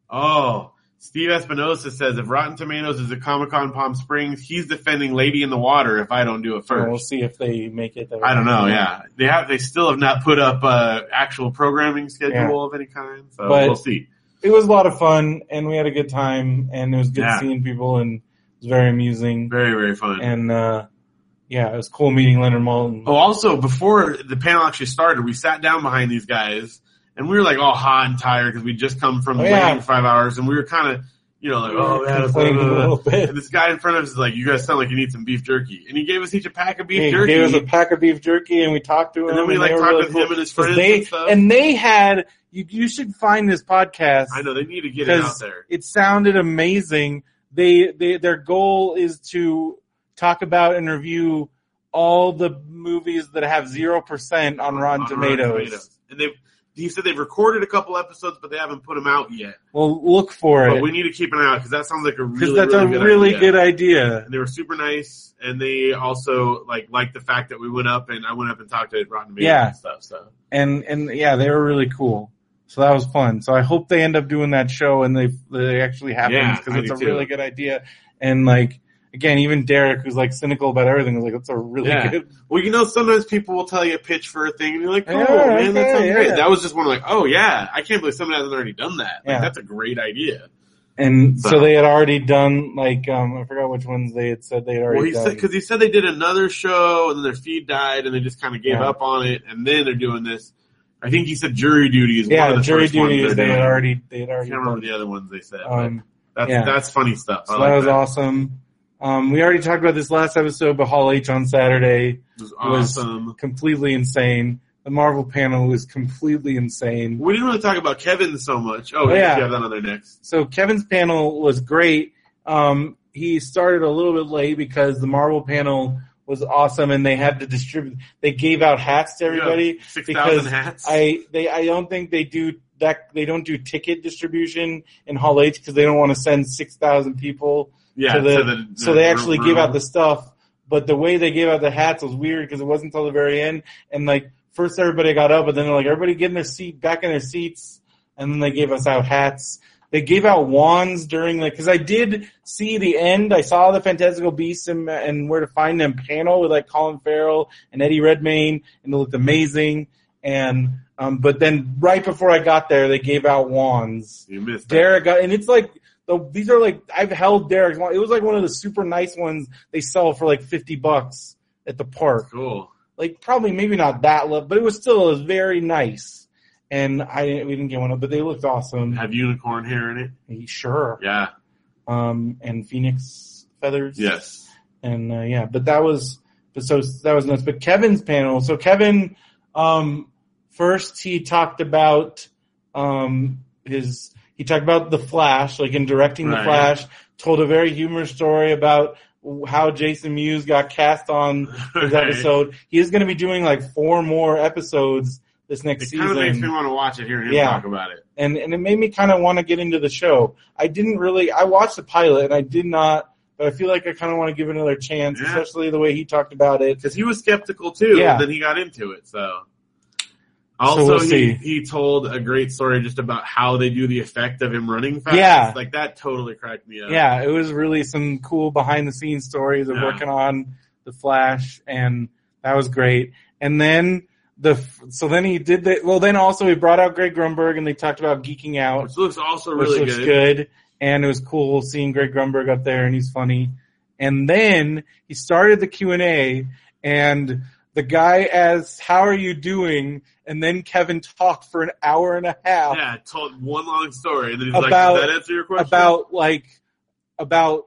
Oh, Steve Espinosa says if Rotten Tomatoes is a Comic-Con Palm Springs, he's defending Lady in the Water if I don't do it So first. we'll see if they make it. There. I don't know. Yeah, they have. They still have not put up uh, actual programming schedule Yeah. of any kind. So But- we'll see. It was a lot of fun, and we had a good time, and it was good Yeah. seeing people, and it was very amusing. Very very fun. And uh yeah, it was cool meeting Leonard Maltin. Oh, also before the panel actually started, we sat down behind these guys, and we were like all hot and tired because we just come from Oh, waiting yeah. for five hours, and we were kind of. You know, like, We oh, were man, complaining a little bit. And this guy in front of us is like, you guys sound like you need some beef jerky. And he gave us each a pack of beef He jerky. gave us a pack of beef jerky, and we talked to him. And then we, like, they were talked really with cool. him and his 'Cause friends they, and stuff. And they had, you, you should find this podcast. I know, they need to get it out Because there. it sounded amazing. They, they, their goal is to talk about and review all the movies that have zero percent on Rotten On Tomatoes. And they've, he said they've recorded a couple episodes, but they haven't put them out yet. Well, look for But it. we need to keep an eye out because that sounds like a Because really, that's really a good really idea. good idea. And they were super nice, and they also like liked the fact that we went up and I went up and talked to Rotten Tomatoes Yeah. and stuff. So And, and yeah, they were really cool. So that was fun. So I hope they end up doing that show and they, they actually happens Yeah, because I it's do a too. really good idea. And like, again, even Derek, who's like cynical about everything, was like, that's a really Yeah. good. well, you know, sometimes people will tell you a pitch for a thing, and you're like, "Oh, Yeah, man, that okay, sounds yeah. great." That was just one like, "Oh yeah, I can't believe someone hasn't already done that. Like, Yeah. that's a great idea." And so. So- they had already done like, um, I forgot which ones they had said they had already Well, he done. said because he said they did another show, and then their feed died, and they just kind of gave Yeah. up on it, and then they're doing this. I think he said Jury Duty is one yeah, of the jury first ones duties they're they had doing. already, they had I already can't remember done. the other ones they said. Um, but that's yeah. that's funny stuff. I So like that was that. awesome. Um, we already talked about this last episode, but Hall H on Saturday It was was awesome. completely insane. The Marvel panel was completely insane. We didn't really talk about Kevin so much. Oh, Oh, yeah. you have that on there next. So Kevin's panel was great. Um, he started a little bit late because the Marvel panel was awesome, and they had to distribute. They gave out hats to everybody Six because thousand hats. I they I don't think they do that. They don't do ticket distribution in Hall H because they don't want to send six thousand people. yeah, to the, to the, so they the actually room. give out the stuff, but the way they gave out the hats was weird because it wasn't until the very end. And like first everybody got up, but then they're like everybody get in their seat, back in their seats, and then they gave us out hats. They gave out wands during the because I did see the end. I saw the Fantastical Beasts and, and Where to Find Them panel with like Colin Farrell and Eddie Redmayne, and it looked amazing. And um, but then right before I got there, they gave out wands. You missed that. Derek got, and it's like, the, these are like, I've held Derek's one. It was like one of the super nice ones they sell for like fifty bucks at the park. Cool. Like probably maybe not that low, but it was still, it was very nice. And I didn't, we didn't get one up, but they looked awesome. Have unicorn hair in it? Sure. Yeah. Um, and Phoenix feathers. Yes. And, uh, yeah, but that was, but so that was nuts. But Kevin's panel, so Kevin, um, first he talked about, um, his, he talked about The Flash, like in directing The Right. Flash, told a very humorous story about how Jason Mewes got cast on his Right. episode. He is going to be doing like four more episodes this next It kind of makes me season. want to watch it, hearing him Yeah. talk about it. And, and it made me kind of want to get into the show. I didn't really, I watched the pilot and I did not, but I feel like I kind of want to give it another chance, Yeah. especially the way he talked about it. Because he was skeptical too, Yeah. and then he got into it. So, also we'll he see. he told a great story just about how they do the effect of him running fast. Yeah. like that totally cracked me up. Yeah, it was really some cool behind the scenes stories of Yeah. working on the Flash, and that was great. And then the so then he did the well. Then also he brought out Greg Grunberg, and they talked about geeking out, which looks also which really looks good. good. And it was cool seeing Greg Grunberg up there, and he's funny. And then he started the Q and A, and the guy asked, "How are you doing?" And then Kevin talked for an hour and a half. Yeah, told one long story, and then he's about, like, "Does that answer your question?" About like about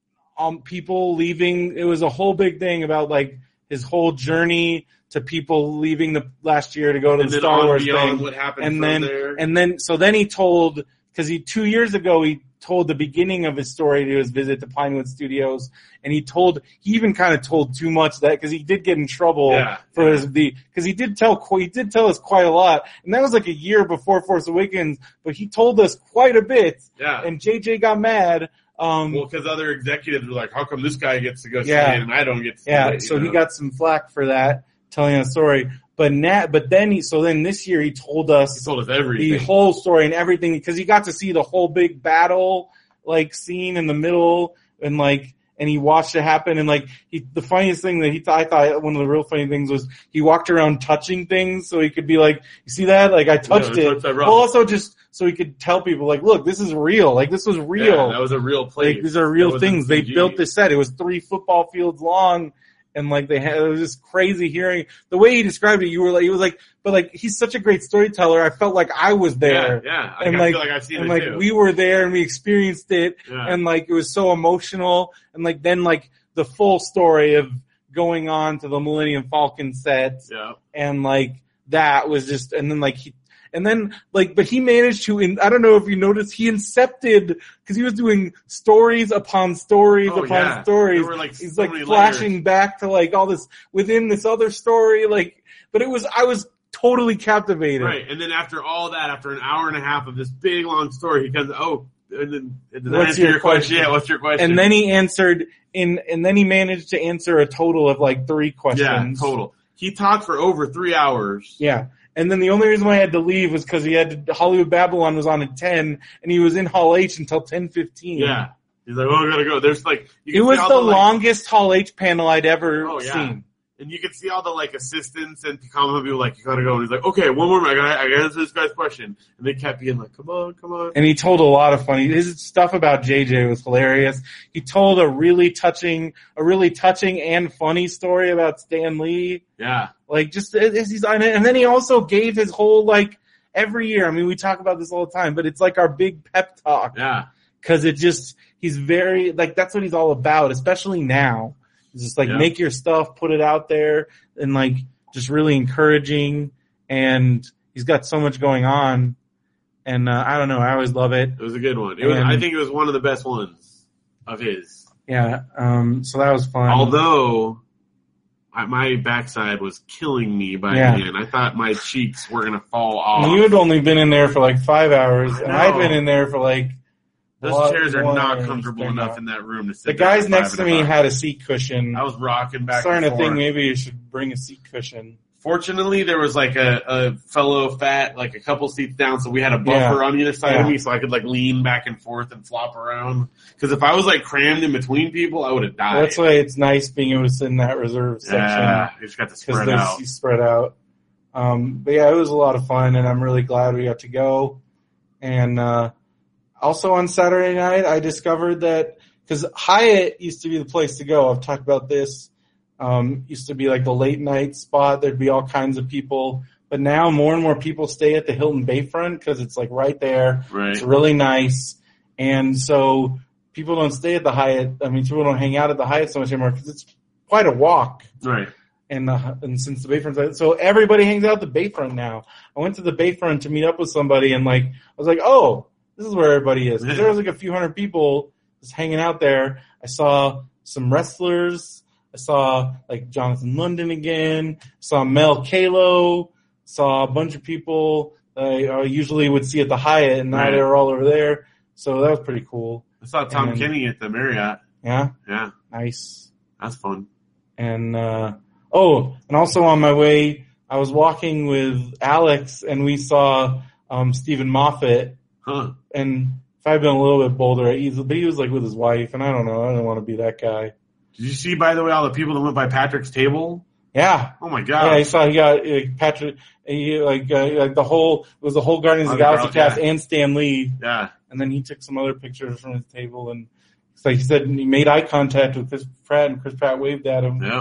um people leaving. It was a whole big thing about like his whole journey to people leaving the last year to go to and the then Star on Wars beyond thing. What happened and from then there. and then so then he told, because he two years ago he told the beginning of his story to his visit to Pinewood Studios, and he told he even kind of told too much that because he did get in trouble Yeah, for yeah. his the because he did tell he did tell us quite a lot, and that was like a year before Force Awakens, but he told us quite a bit, yeah. and J J got mad. Um, Well, because other executives were like, "How come this guy gets to go see Yeah. it and I don't get to see Yeah, it?" so you he know? got some flack for that, telling a story. But na but then he, so then this year he told He us told us the everything. whole story and everything, because he got to see the whole big battle, like, scene in the middle, and like, and he watched it happen, and like, he, the funniest thing that he thought, I thought one of the real funny things was he walked around touching things so he could be like, "You see that? Like, I touched Yeah, I it." touched that rock. Well, also just so he could tell people, like, "Look, this is real. Like, this was real. Yeah, that was a real place. Like, these are That real wasn't things. They C G. built this set. It was three football fields long." And like they had, it was just crazy hearing the way he described it. You were like, he was like, but like he's such a great storyteller. I felt like I was there, Yeah, yeah. I, and I like, feel like I've seen and it like too. we were there and we experienced it, Yeah. and like it was so emotional. And like then like the full story of going on to the Millennium Falcon set, yeah. and like that was just, and then like he. And then, like, but he managed to, in, I don't know if you noticed, he incepted, because he was doing stories upon stories Oh, upon yeah. stories. There were, like, He's so like many flashing layers. back to like all this within this other story, like, but it was, I was totally captivated. Right, and then after all that, after an hour and a half of this big long story, he comes, "Oh, and then did that What's answer your your question? question? Yeah, what's your question?" And then he answered in, and then he managed to answer a total of like three questions. yeah, total. He talked for over three hours. Yeah. And then the only reason why I had to leave was because he had to, Hollywood Babylon was on at ten, and he was in Hall H until ten fifteen. Yeah. He's like, "Oh, I gotta go." There's like, you It can was see all the like- longest Hall H panel I'd ever Oh, yeah. seen. And you can see all the like assistants and common people like, "You gotta go." And he's like, "Okay, one more minute. I gotta, I gotta answer this guy's question." And they kept being like, "Come on, come on." And he told a lot of funny, his stuff about J J was hilarious. He told a really touching, a really touching and funny story about Stan Lee. Yeah. Like, just, as he's on it. And then he also gave his whole, like, every year, I mean, we talk about this all the time, but it's like our big pep talk. Yeah. Cause it just, he's very, like, that's what he's all about, especially now. It's just like, Yeah. make your stuff, put it out there, and like, just really encouraging. And he's got so much going on. And, uh, I don't know, I always love it. It was a good one. It was, And- I think it was one of the best ones of his. Yeah. Um, so that was fun. Although, I, my backside was killing me by Yeah. the end. I thought my cheeks were gonna fall off. And you had only been in there for like five hours, I and I'd know. been in there for like, Those Well, chairs are well, not they're comfortable not. enough in that room to sit the there guys for next five to and a me half. had a seat cushion. I was rocking back starting and to forth. think maybe you should bring a seat cushion. Fortunately, there was like a, a fellow fat, like a couple seats down, so we had a buffer Yeah. on either side Yeah. of me, so I could like lean back and forth and flop around. Because if I was like crammed in between people, I would have died. That's why it's nice being able to sit in that reserve section. yeah, you just got to Because spread there's out. you spread out. Um, but yeah, it was a lot of fun, and I'm really glad we got to go. And uh, also on Saturday night, I discovered that because Hyatt used to be the place to go. I've talked about this. Um, used to be like the late night spot. There'd be all kinds of people, but now more and more people stay at the Hilton Bayfront because it's like right there. Right. It's really nice, and so people don't stay at the Hyatt. I mean, people don't hang out at the Hyatt so much anymore because it's quite a walk. Right. And, uh, and since the Bayfront, so everybody hangs out at the Bayfront now. I went to the Bayfront to meet up with somebody, and like I was like, oh, this is where everybody is. 'Cause there was like a few hundred people just hanging out there. I saw some wrestlers. I saw like Jonathan London again. Saw Mel Kalo. Saw a bunch of people that I uh, usually would see at the Hyatt, and now Right. they were all over there. So that was pretty cool. I saw Tom And- Kenny at the Marriott. Yeah, Yeah, nice. that's fun. And, uh, oh, and also on my way, I was walking with Alex and we saw, um, Stephen Moffat. Huh. And if I'd been a little bit bolder, I'd easily, but he was like with his wife, and I don't know, I don't want to be that guy. Did you see, by the way, all the people that went by Patrick's table? Yeah. Oh my Yeah, god. I saw he got, uh, Patrick, he, like, uh, like the whole, it was the whole Guardians Oh, of the the Galaxy girl, cast yeah. and Stan Lee. Yeah. And then he took some other pictures from his table, and So he said he made eye contact with Chris Pratt, and Chris Pratt waved at him. Yeah.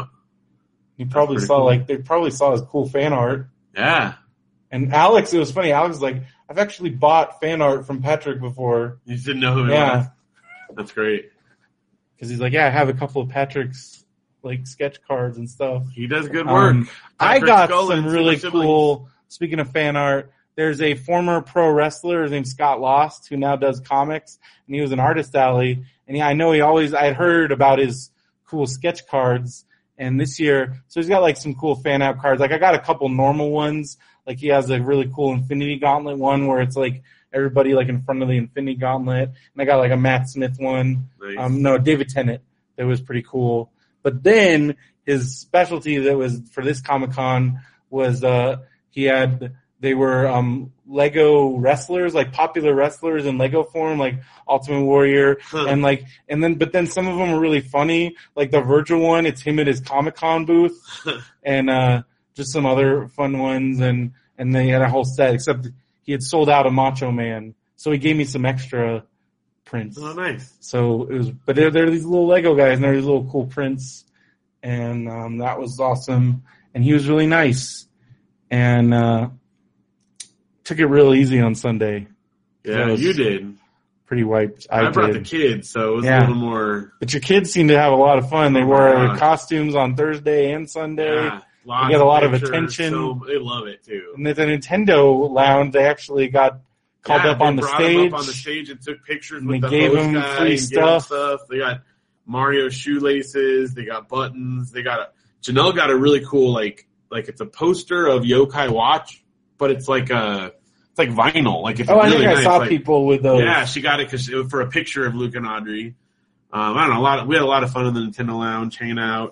He probably saw, cool. like, they probably saw his cool fan art. Yeah. And Alex, it was funny. Alex was like, I've actually bought fan art from Patrick before. You didn't know who it yeah. was? That's great. Because he's like, yeah, I have a couple of Patrick's, like, sketch cards and stuff. He does good work. Um, I got some really cool, speaking of fan art, there's a former pro wrestler, his name's Scott Lost, who now does comics, and he was an Artist Alley. And he, I know he always, I had heard about his cool sketch cards, and this year, so he's got like some cool fan out cards. Like I got a couple normal ones, like he has a really cool Infinity Gauntlet one where it's like everybody like in front of the Infinity Gauntlet, and I got like a Matt Smith one, nice. um, no, David Tennant, that was pretty cool. But then his specialty that was for this Comic-Con was, uh, he had, they were, um, Lego wrestlers, like popular wrestlers in Lego form, like Ultimate Warrior, huh. and like, and then, but then some of them were really funny, like the Virgil one, it's him at his Comic-Con booth, and, uh, just some other fun ones, and, and then he had a whole set, except he had sold out a Macho Man, so he gave me some extra prints. Oh, nice. So it was, but they're, they're these little Lego guys, and they're these little cool prints, and, um, that was awesome, and he was really nice, and, uh, took it real easy on Sunday. Yeah, you did. Pretty wiped. I, I brought did. the kids, so it was yeah. a little more. But your kids seem to have a lot of fun. They oh wore costumes on Thursday and Sunday. Yeah, they get a lot of pictures, attention. So they love it too. And at the Nintendo Lounge, they actually got called yeah, up on the stage. Up on the stage and took pictures and with they the gave host them guy free and stuff. stuff. They got Mario shoelaces. They got buttons. They got a, Janelle got a really cool like like it's a poster of Yokai Watch, but it's like a. It's like vinyl. Like it's oh, really I think nice. I saw like, people with those. Yeah, she got it because for a picture of Luke and Audrey. Um, I don't know. A lot. Of, we had a lot of fun in the Nintendo Lounge, hanging out.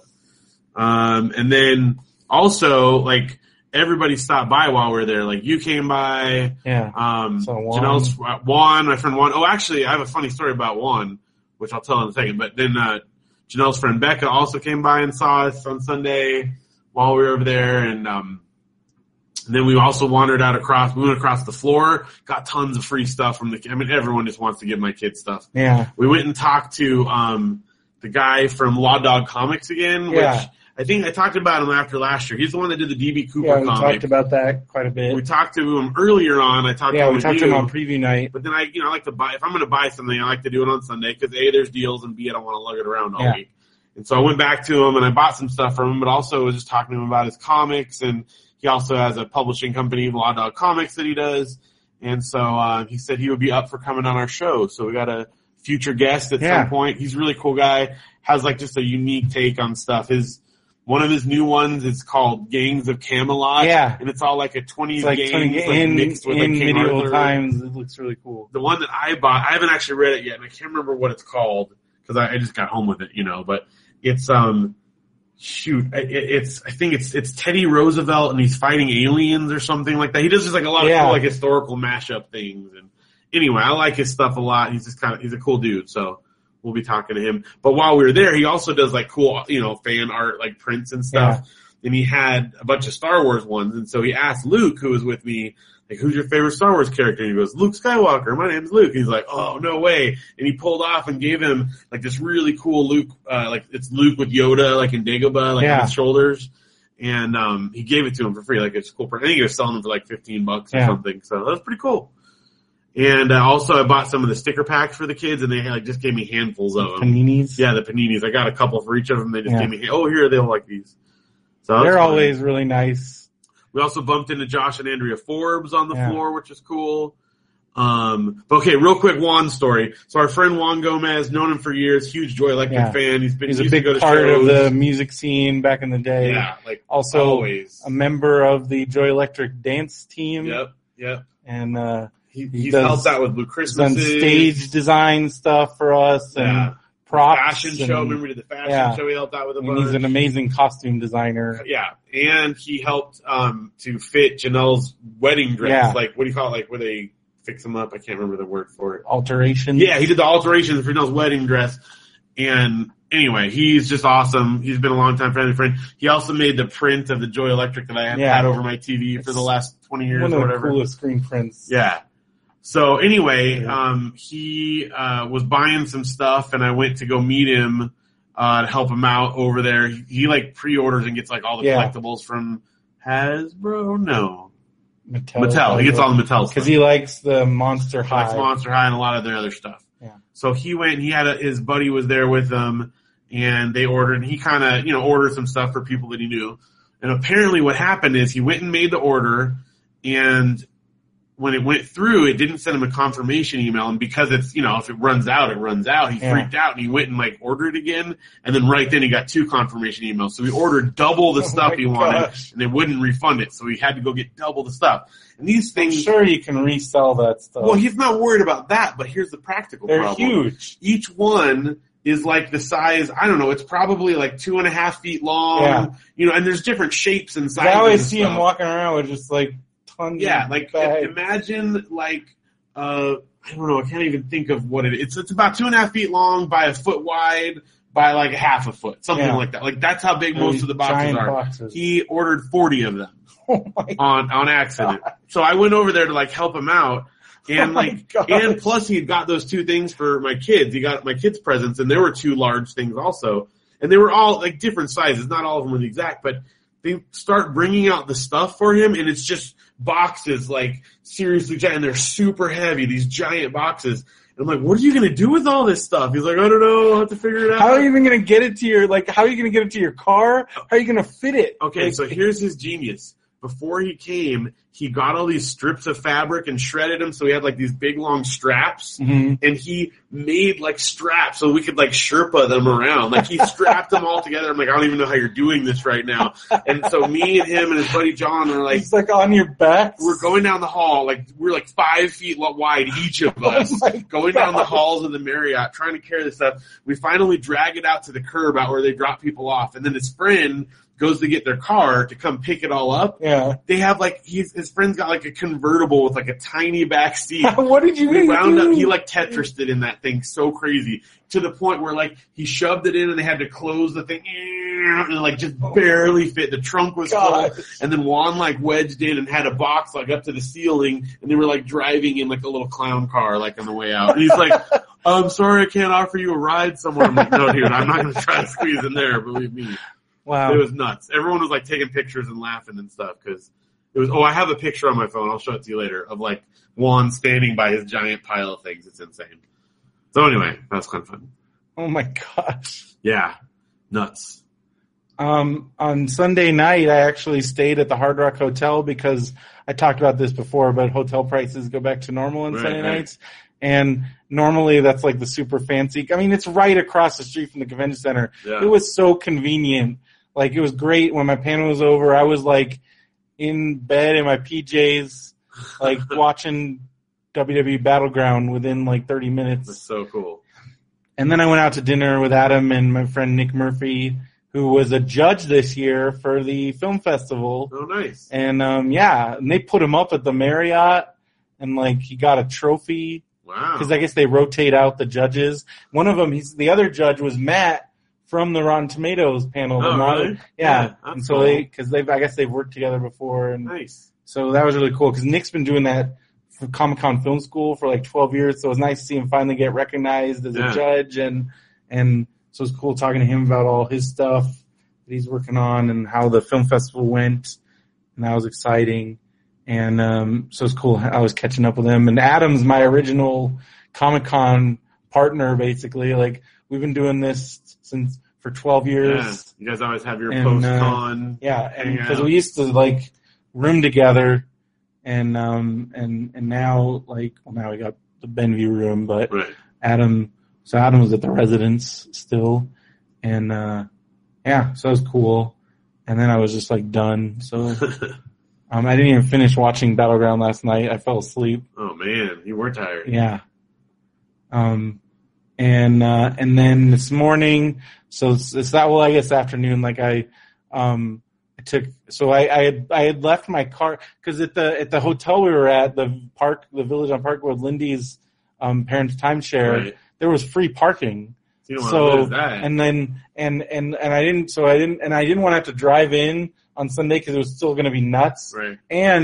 Um, and then also like everybody stopped by while we were there. Like you came by. Yeah. Um, so Juan. Janelle's Juan, my friend Juan. Oh, actually, I have a funny story about Juan, which I'll tell in a second. But then uh, Janelle's friend Becca also came by and saw us on Sunday while we were over there, and. Um, And then we also wandered out across, we went across the floor, got tons of free stuff from the, I mean, everyone just wants to give my kids stuff. Yeah. We went and talked to, um, the guy from Law Dog Comics again, which yeah. I think I talked about him after last year. He's the one that did the D B Cooper yeah, we comic. talked about that quite a bit. We talked to him earlier on. I talked yeah, to him we talked you, to him on preview night. But then I, you know, I like to buy, if I'm going to buy something, I like to do it on Sunday because A, there's deals, and B, I don't want to lug it around all yeah. week. And so I went back to him and I bought some stuff from him, but also was just talking to him about his comics, and he also has a publishing company, Law Dog Comics, that he does. And so uh, he said he would be up for coming on our show. So we got a future guest at yeah. some point. He's a really cool guy, has like just a unique take on stuff. His one of his new ones is called Gangs of Camelot. Yeah. And it's all like a twenties like gangs twenty, like in, mixed with in like King medieval Arthur. times. It looks really cool. The one that I bought, I haven't actually read it yet, and I can't remember what it's called because I, I just got home with it, you know, but it's, um, shoot, it, it's, I think it's, it's Teddy Roosevelt and he's fighting aliens or something like that. He does just like a lot of yeah. cool, like historical mashup things. And anyway, I like his stuff a lot. He's just kind of, he's a cool dude. So we'll be talking to him. But while we were there, he also does like cool, you know, fan art, like prints and stuff. Yeah. And he had a bunch of Star Wars ones. And so he asked Luke, who was with me, like, who's your favorite Star Wars character? And he goes, Luke Skywalker. My name's Luke. And he's like, oh, no way. And he pulled off and gave him like this really cool Luke, uh, like it's Luke with Yoda, like in Dagobah, like yeah. on his shoulders. And, um, he gave it to him for free. Like it's cool. I think he was selling them for like fifteen bucks or yeah. something. So that was pretty cool. And, uh, also I bought some of the sticker packs for the kids, and they like just gave me handfuls of them. Paninis? Yeah, the paninis. I got a couple for each of them. They just yeah. gave me, oh, here, they'll like these. So they're fun. always really nice. We also bumped into Josh and Andrea Forbes on the yeah. floor, which is cool. Um, but okay, real quick Juan story. So our friend Juan Gomez, known him for years, huge Joy Electric yeah. fan. He's been He's used a big to go to part shows. of the music scene back in the day. Yeah, like also always. a member of the Joy Electric dance team. Yep, yep. And uh, he, he he's does, helped out with Blue Christmas. done stage design stuff for us and yeah. props. Fashion and, show. Remember we did the fashion yeah. show? He helped out with a and bunch. he's an amazing costume designer. Yeah, and he helped um to fit Janelle's wedding dress. Yeah. Like, what do you call it? Like, where they fix them up? I can't remember the word for it. Alterations. Yeah, he did the alterations for Janelle's wedding dress. And anyway, he's just awesome. He's been a long time family friend. He also made the print of the Joy Electric that I have yeah. had over my T V for the last twenty years One or of whatever. the coolest screen prints. Yeah. So anyway, um, he uh, was buying some stuff, and I went to go meet him uh, to help him out over there. He, he like pre-orders and gets like all the Yeah. collectibles from Hasbro. No, Mattel. Mattel. He gets all the Mattel stuff. Because he likes the Monster He likes High. Monster High and a lot of their other stuff. Yeah. So he went and he had a, his buddy was there with him, and they ordered. And he kind of you know ordered some stuff for people that he knew. And apparently, what happened is he went and made the order, and when it went through, it didn't send him a confirmation email. And because it's, you know, if it runs out, it runs out. He Yeah. freaked out and he went and like ordered again. And then right then he got two confirmation emails. So he ordered double the Oh stuff my he wanted gosh. and they wouldn't refund it. So he had to go get double the stuff. And these I'm things, sure you can resell that stuff. well, he's not worried about that, but here's the practical They're problem. huge. Each one is like the size, I don't know, it's probably like two and a half feet long. Yeah. You know, and there's different shapes and 'Cause sizes. I always and see him stuff. walking around with just like tons Yeah, of like bags. imagine like uh I don't know, I can't even think of what it is. It's it's about two and a half feet long by a foot wide by like a half a foot, something Yeah. like that. Like that's how big most These of the boxes giant are. boxes. He ordered forty of them Oh my on on accident. So I went over there to like help him out. And Oh my like, gosh. and plus he had got those two things for my kids. He got my kids presents, and there were two large things also, and they were all like different sizes. Not all of them were the exact, but they start bringing out the stuff for him, and it's just boxes, like seriously giant. And they're super heavy. These giant boxes. And I'm like, what are you gonna do with all this stuff? He's like, I don't know. I'll have to figure it out. How are you even going to get it to your, like, how are you going to get it to your car? How are you going to fit it? Okay, Like, so here's his genius. Before he came, he got all these strips of fabric and shredded them, so he had like these big long straps, Mhm. and he made like straps so we could like Sherpa them around. Like he strapped them all together. I'm like, I don't even know how you're doing this right now. And so me and him and his buddy John are like, It's like on your back. we're going down the hall, like we're like five feet wide each of us, Oh my going down the God. halls of the Marriott, trying to carry this stuff. We finally drag it out to the curb out where they drop people off, and then his friend goes to get their car to come pick it all up. Yeah. They have like he's his friend's got like a convertible with like a tiny back seat. What did you We do? wound up, he like Tetrised it in that thing so crazy to the point where like he shoved it in and they had to close the thing and it, like just barely fit. The trunk was full, Gosh. and then Juan like wedged in and had a box like up to the ceiling, and they were like driving in like a little clown car like on the way out. And he's like, "I'm sorry, I can't offer you a ride somewhere." I'm like, "No, dude, I'm not going to try to squeeze in there. Believe me." Wow. It was nuts. Everyone was like taking pictures and laughing and stuff because it was. Oh, I have a picture on my phone. I'll show it to you later of like Juan standing by his giant pile of things. It's insane. So anyway, that was kind of fun. Oh my gosh. Yeah, nuts. Um, on Sunday night, I actually stayed at the Hard Rock Hotel because I talked about this before, but hotel prices go back to normal on Right, Sunday right. nights. And normally that's like the super fancy. I mean, it's right across the street from the convention center. Yeah. It was so convenient. Like, it was great. When my panel was over, I was like in bed in my P Js, like watching W W E Battleground within like thirty minutes. That's so cool. And then I went out to dinner with Adam and my friend Nick Murphy, who was a judge this year for the film festival. Oh, nice. And um yeah, and they put him up at the Marriott, and like he got a trophy Wow. because I guess they rotate out the judges. One of them, he's the other judge was Matt from the Rotten Tomatoes panel. Oh, The Rotten- really? Yeah. Yeah, that's and so cool. they, because they've, I guess they've worked together before, and Nice. so that was really cool because Nick's been doing that for Comic-Con Film School for like twelve years. So it was nice to see him finally get recognized as Yeah. a judge. And, and so it was cool talking to him about all his stuff that he's working on and how the film festival went. And that was exciting. And, um, so it's cool. I was catching up with him, and Adam's my original Comic-Con partner, basically. Like, we've been doing this since for twelve years. Yeah. You guys always have your And, post-con. Yeah, and Hang because out. we used to like room together, and um and and now like well now we got the Benview room, but Right. Adam, so Adam was at the Residence still, and uh yeah, so it was cool. And then I was just like done. So um I didn't even finish watching Battleground last night. I fell asleep. Oh, man. You were tired. Yeah. Um, and, uh, and then this morning, so it's, it's that, well, I guess afternoon, like I, um, I took, so I, I had, I had left my car, cause at the, at the hotel we were at, the park, the Village on Park Road, Lindy's, um, parents' timeshare, Right. there was free parking. You don't So, want to lose that. and then, and, and, and I didn't, so I didn't, and I didn't want to have to drive in on Sunday cause it was still going to be nuts. right. And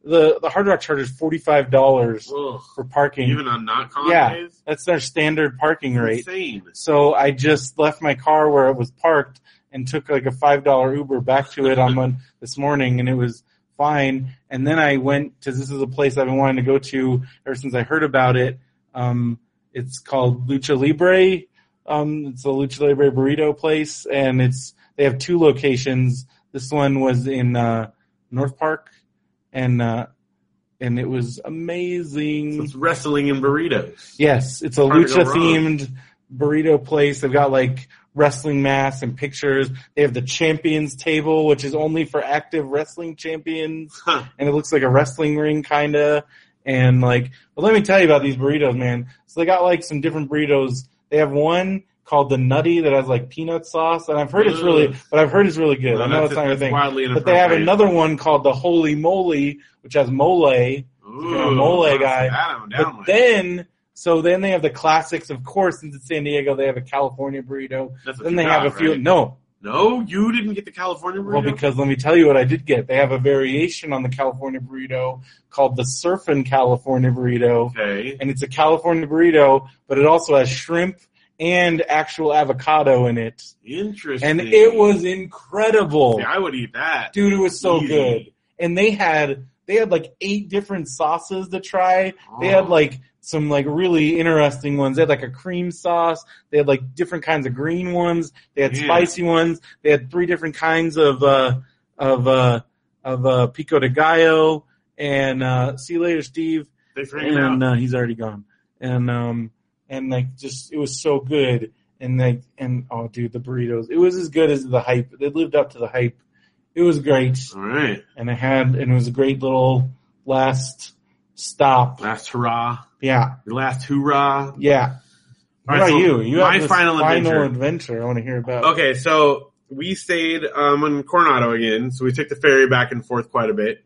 the the Hard Rock charges forty five dollars Ugh. for parking. Even on not con yeah, days? that's their standard parking rate. Insane. So I just left my car where it was parked and took like a five dollar Uber back to it on one this morning, and it was fine. And then I went to, this is a place I've been wanting to go to ever since I heard about it. Um, it's called Lucha Libre. Um, it's a Lucha Libre burrito place, and it's, they have two locations. This one was in, uh, North Park, and, uh, and it was amazing. So it's wrestling and burritos. Yes, it's a Hard to go lucha themed burrito place. They've got like wrestling masks and pictures. They have the champions table, which is only for active wrestling champions. Huh. And it looks like a wrestling ring kinda. And like, but let me tell you about these burritos, man. So they got like some different burritos. They have one called the Nutty that has like peanut sauce, and I've heard it's really, but I've heard it's really good. No, I know it's not your thing. But they have another one called the Holy Moly, which has mole. Ooh, a mole guy. That But then, so then they have the classics, of course. Since it's San Diego, they have a California burrito. That's what Then you they got, have a few. right? No, No, you didn't get the California burrito? well, because let me tell you what I did get. They have a variation on the California burrito called the Surfin' California burrito, Okay. and it's a California burrito, but it also has shrimp and actual avocado in it, Interesting. and it was incredible. Yeah, I would eat that. Dude, it was so Easy. good. And they had they had like eight different sauces to try. They Oh. had like some like really interesting ones. They had like a cream sauce. They had like different kinds of green ones. They had Yeah. spicy ones. They had three different kinds of uh of uh of uh pico de gallo. And uh see you later, Steve. Thanks for hanging And out. uh, he's already gone. And um and like just it was so good. And like and oh dude, the burritos. It was as good as the hype. They lived up to the hype. It was great. All right. And I had, and it was a great little last stop. Last hurrah. Yeah, Your last hoorah. yeah. What All right, about so you? You my have this final adventure. adventure I want to hear about. Okay, so we stayed um, in Coronado again, so we took the ferry back and forth quite a bit.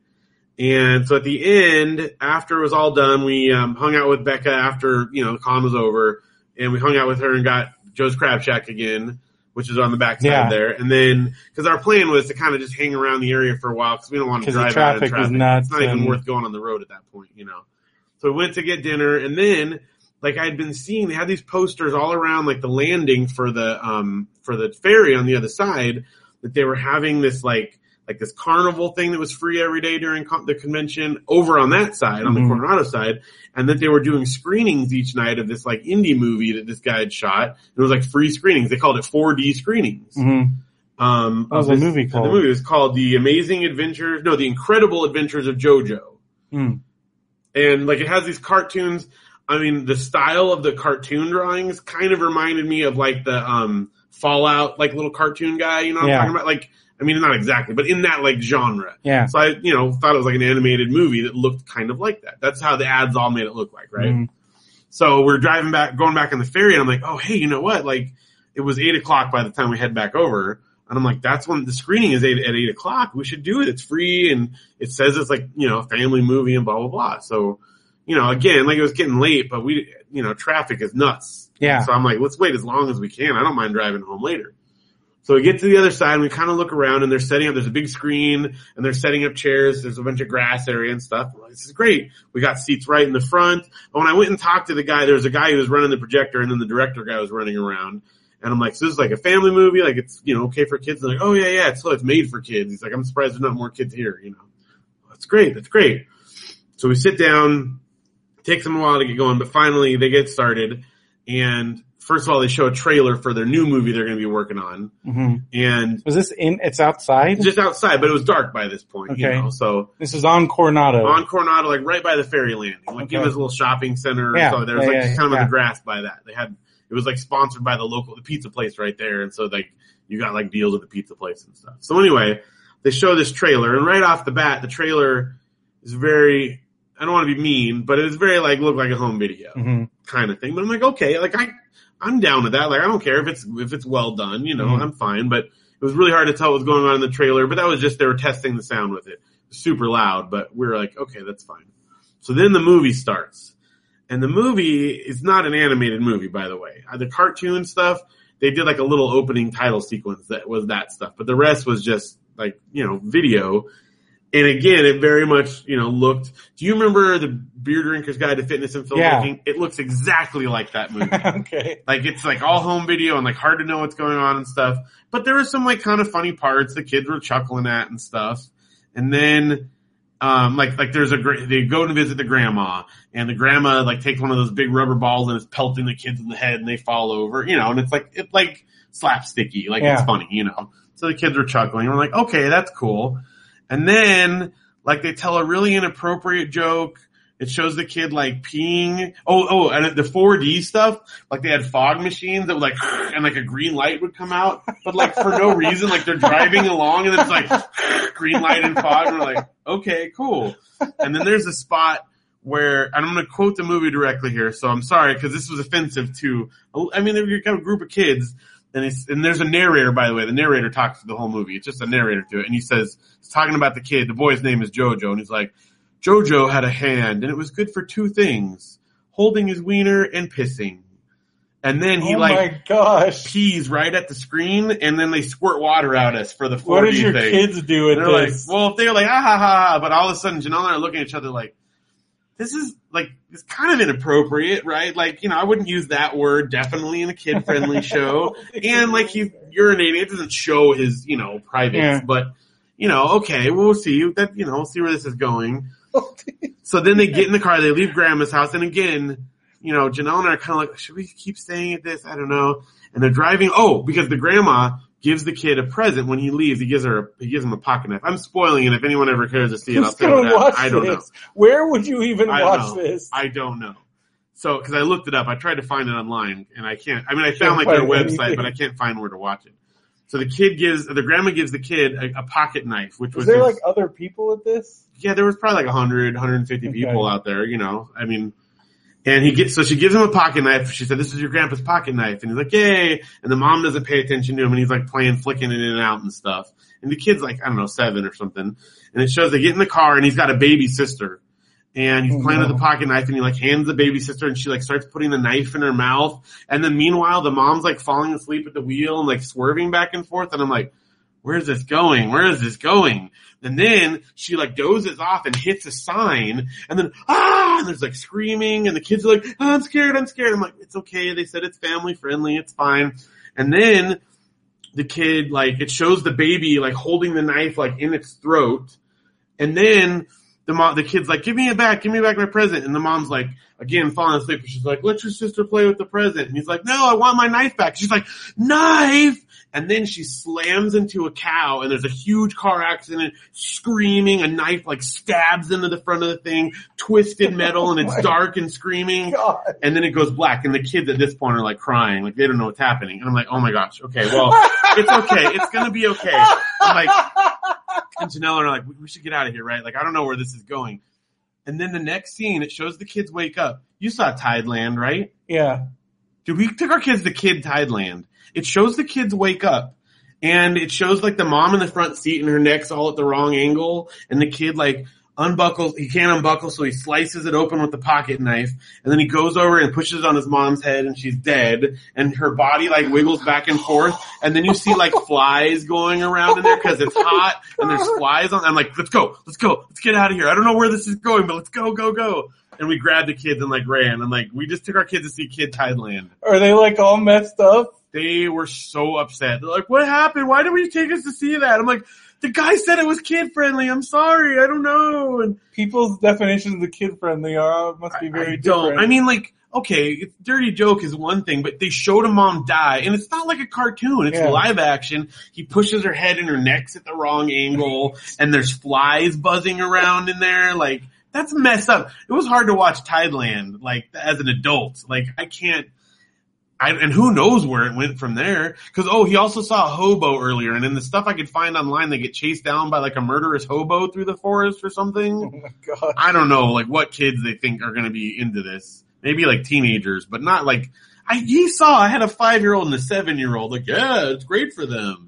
And so at the end, after it was all done, we um, hung out with Becca after, you know, the con was over, and we hung out with her and got Joe's Crab Shack again, which is on the backside Yeah. there. And then, because our plan was to kind of just hang around the area for a while, because we don't want to 'Cause the drive out in traffic was traffic. nuts It's not even and- worth going on the road at that point, you know. So we went to get dinner, and then, like I'd been seeing, they had these posters all around, like the landing for the um for the ferry on the other side, that they were having this like like this carnival thing that was free every day during con- the convention over on that side, on Mhm. the Coronado side, and that they were doing screenings each night of this like indie movie that this guy had shot. It was like free screenings. They called it four D screenings. Mm-hmm. Um, What was of the this- movie and called? The movie was called The Amazing Adventures, no, The Incredible Adventures of JoJo. Mm. And like it has these cartoons. I mean, the style of the cartoon drawings kind of reminded me of like the um Fallout, like little cartoon guy, you know what Yeah. I'm talking about? Like, I mean, not exactly, but in that like genre. Yeah. So I, you know, thought it was like an animated movie that looked kind of like that. That's how the ads all made it look like, right? Mhm. So we're driving back, going back on the ferry, and I'm like, oh, hey, you know what? Like, it was eight o'clock by the time we head back over. And I'm like, that's when the screening is eight, at eight o'clock. We should do it. It's free, and it says it's like, you know, a family movie and blah, blah, blah. So, you know, again, like it was getting late, but we, you know, traffic is nuts. Yeah. So I'm like, let's wait as long as we can. I don't mind driving home later. So we get to the other side, and we kind of look around, and they're setting up, there's a big screen, and they're setting up chairs. There's a bunch of grass area and stuff. We're like, this is great. We got seats right in the front. And when I went and talked to the guy, there was a guy who was running the projector, and then the director guy was running around. And I'm like, so this is like a family movie? Like, it's, you know, okay for kids? They're like, oh, yeah, yeah, it's, it's made for kids. He's like, I'm surprised there's not more kids here, you know. That's great. That's great. So we sit down. Takes them a while to get going, but finally they get started. And first of all, they show a trailer for their new movie they're going to be working on. Mm-hmm. And Was this in? It's outside. just outside, but it was dark by this point, you Okay. know. So This is on Coronado. on Coronado, like right by the ferry landing, like Okay. in this little shopping center. Yeah, So there was yeah, like yeah, just kind of yeah. in the grass by that. They had, it was like sponsored by the local, the pizza place right there. And so like you got like deals at the pizza place and stuff. So anyway, they show this trailer, and right off the bat, the trailer is very, I don't want to be mean, but it's very like, look like a home video Mm-hmm. kind of thing. But I'm like, okay, like I, I'm down with that. Like I don't care if it's, if it's well done, you know, Mhm. I'm fine. But it was really hard to tell what was going on in the trailer, but that was just, they were testing the sound with it. Super loud, but we were like, okay, that's fine. So then the movie starts. And the movie is not an animated movie, by the way. Uh, The cartoon stuff, they did like a little opening title sequence that was that stuff. But the rest was just like, you know, video. And again, it very much, you know, looked, do you remember the Beer Drinker's Guide to Fitness and Filmmaking? Yeah. It looks exactly like that movie. Okay. Like, it's like all home video and like hard to know what's going on and stuff. But there were some like kind of funny parts the kids were chuckling at and stuff. And then, um, like, like there's a, they go to visit the grandma and the grandma like takes one of those big rubber balls and is pelting the kids in the head and they fall over, you know, and it's like, it's like slapsticky, like yeah. It's funny, you know. So the kids are chuckling and we're like, okay, that's cool. And then, like, they tell a really inappropriate joke. It shows the kid, like, peeing. Oh, oh, and the four D stuff, like, they had fog machines that would, like, and, like, a green light would come out. But, like, for no reason, like, they're driving along and it's, like, green light and fog. And we're like, okay, cool. And then there's a spot where, and I'm going to quote the movie directly here, so I'm sorry, because this was offensive to, I mean, you've got a group of kids. And, it's, and there's a narrator, by the way. The narrator talks to the whole movie. It's just a narrator to it. And he says, he's talking about the kid. The boy's name is Jojo. And he's like, Jojo had a hand, and it was good for two things, holding his wiener and pissing. And then he, oh like, my gosh. pees right at the screen, and then they squirt water at us for the four D What did your thing. kids do with and they're this? Like, well, if they're like, ah, ha, ha, ha. But all of a sudden, Janelle and I are looking at each other like, this is, like, it's kind of inappropriate, right? Like, you know, I wouldn't use that word definitely in a kid-friendly show. And, like, he's urinating. It doesn't show his, you know, privates. Yeah. But, you know, okay, we'll see. That, you know, we'll see where this is going. So then they get in the car. They leave Grandma's house. And again, you know, Janelle and I are kind of like, should we keep staying at this? I don't know. And they're driving. Oh, because the grandma gives the kid a present when he leaves. He gives her, a, he gives him a pocket knife. I'm spoiling it. If anyone ever cares to see it, Who's I'll tell you that. I don't this? know. Where would you even I watch know. this? I don't know. So, cause I looked it up. I tried to find it online and I can't, I mean, I found like their website, anything. But I can't find where to watch it. So the kid gives, the grandma gives the kid a, a pocket knife, which was. Was there his, like other people at this? Yeah, there was probably like one hundred, one hundred fifty okay. people out there, you know, I mean, and he gets, so she gives him a pocket knife. She said, this is your grandpa's pocket knife. And he's like, yay. And the mom doesn't pay attention to him and he's like playing, flicking it in and out and stuff. And the kid's like, I don't know, seven or something. And it shows they get in the car and he's got a baby sister. And he's playing oh, no. with the pocket knife and he like hands the baby sister and she like starts putting the knife in her mouth. And then meanwhile, the mom's like falling asleep at the wheel and like swerving back and forth. And I'm like, where's this going? Where is this going? And then she like dozes off and hits a sign and then, ah, and there's like screaming and the kids are like, oh, I'm scared, I'm scared. I'm like, it's okay. They said it's family friendly. It's fine. And then the kid, like, it shows the baby like holding the knife like in its throat. And then the mom, the kid's like, give me it back, give me back my present. And the mom's like, again, falling asleep. And she's like, let your sister play with the present. And he's like, no, I want my knife back. She's like, knife! And then she slams into a cow and there's a huge car accident, screaming, a knife like stabs into the front of the thing, twisted metal and it's dark and screaming. God. And then it goes black and the kids at this point are like crying, like they don't know what's happening. And I'm like, oh my gosh, okay, well, it's okay. It's gonna be okay. I'm like, and Janelle are like, we should get out of here, right? Like, I don't know where this is going. And then the next scene, it shows the kids wake up. You saw Tideland, right? Yeah. Dude, we took our kids to Kid Tideland. It shows the kids wake up and it shows like the mom in the front seat and her neck's all at the wrong angle and the kid like unbuckles, he can't unbuckle so he slices it open with the pocket knife and then he goes over and pushes it on his mom's head and she's dead and her body like wiggles back and forth and then you see like flies going around in there because it's hot and there's flies on. I'm like, let's go, let's go, let's get out of here. I don't know where this is going, but let's go, go, go. And we grabbed the kids and like ran. I'm like, we just took our kids to see Kid Tideland. Are they like all messed up? They were so upset. They're like, what happened? Why did we take us to see that? I'm like, the guy said it was kid friendly. I'm sorry. I don't know. And people's definitions of kid friendly are must be very I, I different. Don't. I mean, like, okay, dirty joke is one thing, but they showed a mom die, and it's not like a cartoon. It's yeah. live action. He pushes her head and her neck's at the wrong angle, and there's flies buzzing around in there. Like, that's messed up. It was hard to watch Tideland, like, as an adult. Like, I can't. I, and who knows where it went from there. Cause, oh, he also saw a hobo earlier, and in the stuff I could find online, they get chased down by like a murderous hobo through the forest or something. Oh my God. I don't know, like what kids they think are gonna be into this. Maybe like teenagers, but not like, I, he saw, I had a five-year-old and a seven-year-old, like, yeah, it's great for them.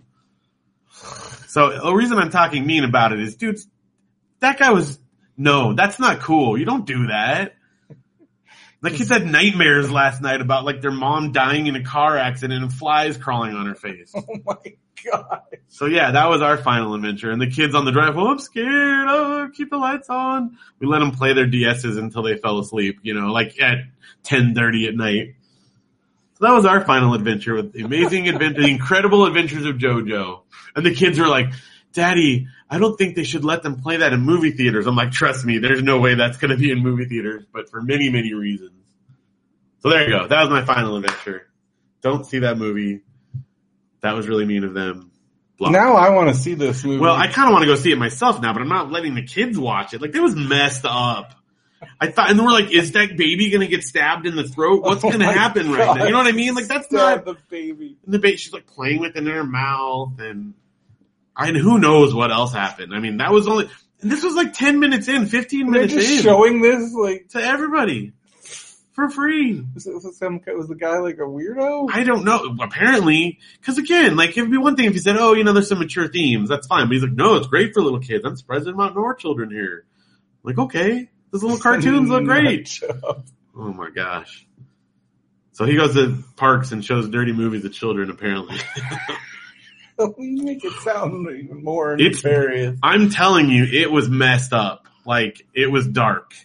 So the reason I'm talking mean about it is, dude, that guy was, no, that's not cool. You don't do that. The kids had nightmares last night about like their mom dying in a car accident and flies crawling on her face. Oh my god. So yeah, that was our final adventure. And the kids on the drive, oh, I'm scared. Oh, keep the lights on. We let them play their D S's until they fell asleep, you know, like at ten thirty at night. So that was our final adventure with the amazing adventure, the incredible adventures of JoJo. And the kids were like, Daddy, I don't think they should let them play that in movie theaters. I'm like, trust me, there's no way that's going to be in movie theaters, but for many, many reasons. So there you go. That was my final adventure. Don't see that movie. That was really mean of them. Blah. Now I want to see this movie. Well, I kind of want to go see it myself now, but I'm not letting the kids watch it. Like, that was messed up. I thought, and we're like, is that baby going to get stabbed in the throat? What's Oh going to my happen God. right now? You know what I mean? Like, that's Stab not the baby. the baby. She's like playing with it in her mouth, and and who knows what else happened. I mean, that was only, and this was like ten minutes in, fifteen They're minutes just in showing this like to everybody for free. was, it, was, some, was the guy like a weirdo? I don't know. Apparently, because again, like it'd be one thing if he said, "Oh, you know, there's some mature themes." That's fine. But he's like, "No, it's great for little kids. I'm surprised there's not more children here." I'm like, okay, those little cartoons look great. Oh my gosh. So he goes to parks and shows dirty movies to children, apparently. You make it sound even more It's- nefarious. I'm telling you, it was messed up. Like, it was dark.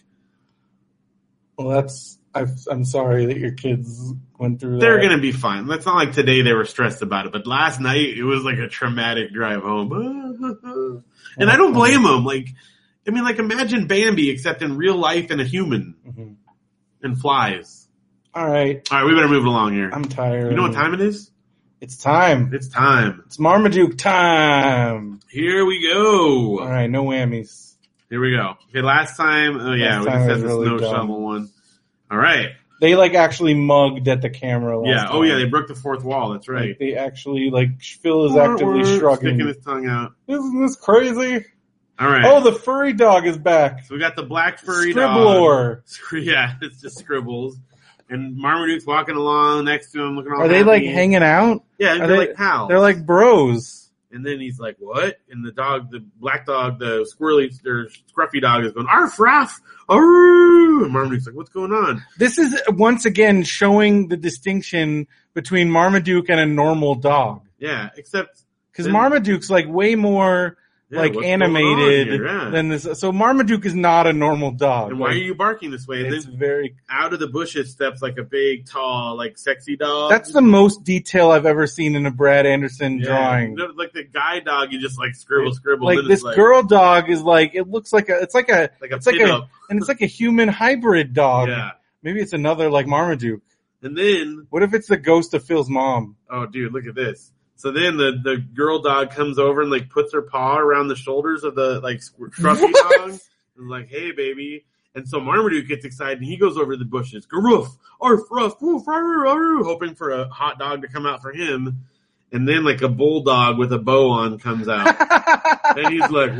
Well, that's. I've, I'm sorry that your kids went through that. They're going to be fine. That's not like today they were stressed about it, but last night it was like a traumatic drive home. And I don't blame them. Like, I mean, like imagine Bambi except in real life and a human Mhm. and flies. All right, All right, we better move it along here. I'm tired. You know what time it is? It's time. It's time. It's Marmaduke time. Here we go. All right, no whammies. Here we go. Okay, last time, oh yeah, Last we time just was had the really snow dumb. shovel one. All right. They like actually mugged at the camera. Last Yeah. Oh yeah, time. they broke the fourth wall. That's right. Like, they actually like Phil is actively shrugging. Sticking his tongue out. Isn't this crazy? All right. Oh, the furry dog is back. So we got the black furry dog. Scribblor. Yeah, it's just scribbles. And Marmaduke's walking along next to him, looking all Are they happy. like hanging out? Yeah, Are they're they- like pals. They're like bros. And then he's like, "What?" And the dog, the black dog, the squirrely, or scruffy dog, is going, "Arf, raff, aroo!" And Marmaduke's like, "What's going on?" This is once again showing the distinction between Marmaduke and a normal dog. Yeah, except Because Then- Marmaduke's like way more yeah, like what's going on animated here? Yeah. than this. So Marmaduke is not a normal dog. And why are Like, you barking this way? And It's then very. out of the bushes steps like a big, tall, like sexy dog. That's the most detail I've ever seen in a Brad Anderson Yeah. drawing. No, like the guy dog, you just like scribble, scribble. Like then this it's like, girl dog is like it looks like a it's like a like a it's like pin a up. and it's like a human hybrid dog. Yeah. Maybe it's another like Marmaduke. And then, What if it's the ghost of Phil's mom? oh dude, look at this. So then the, the girl dog comes over and like puts her paw around the shoulders of the like scruffy dog. And like, hey baby. And so Marmaduke gets excited and he goes over to the bushes. Garoof, arf, ruff, woof, arr, arr, hoping for a hot dog to come out for him. And then like a bulldog with a bow on comes out. And he's like,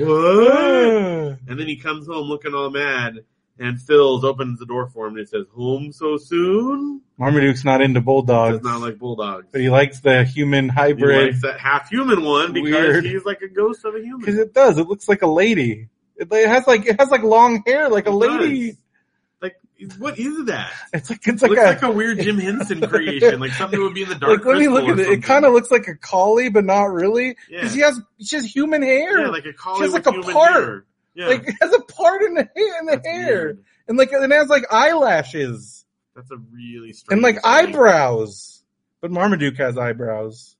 what? And then he comes home looking all mad. And Phil's opens the door for him and he says, home so soon? Marmaduke's not into bulldogs, Does not like bulldogs. but he likes the human He hybrid likes that half human one because Weird. he's like a ghost of a because human. it does. It looks like a lady. It, it has like it has like long hair, like a It lady. does. Like, what is that? It's like it's It like looks a, like a weird Jim Henson creation, like something that would be in the Dark like let me Crystal look or at it. It something. kind of looks like a collie, but not really. Yeah. Because she has she has human hair. Yeah, like a collie She has with like a human part. hair. Yeah. Like it has a part in the hair, in the That's hair, weird. and like it has like eyelashes That's a really strange and like thing. eyebrows. But Marmaduke has eyebrows.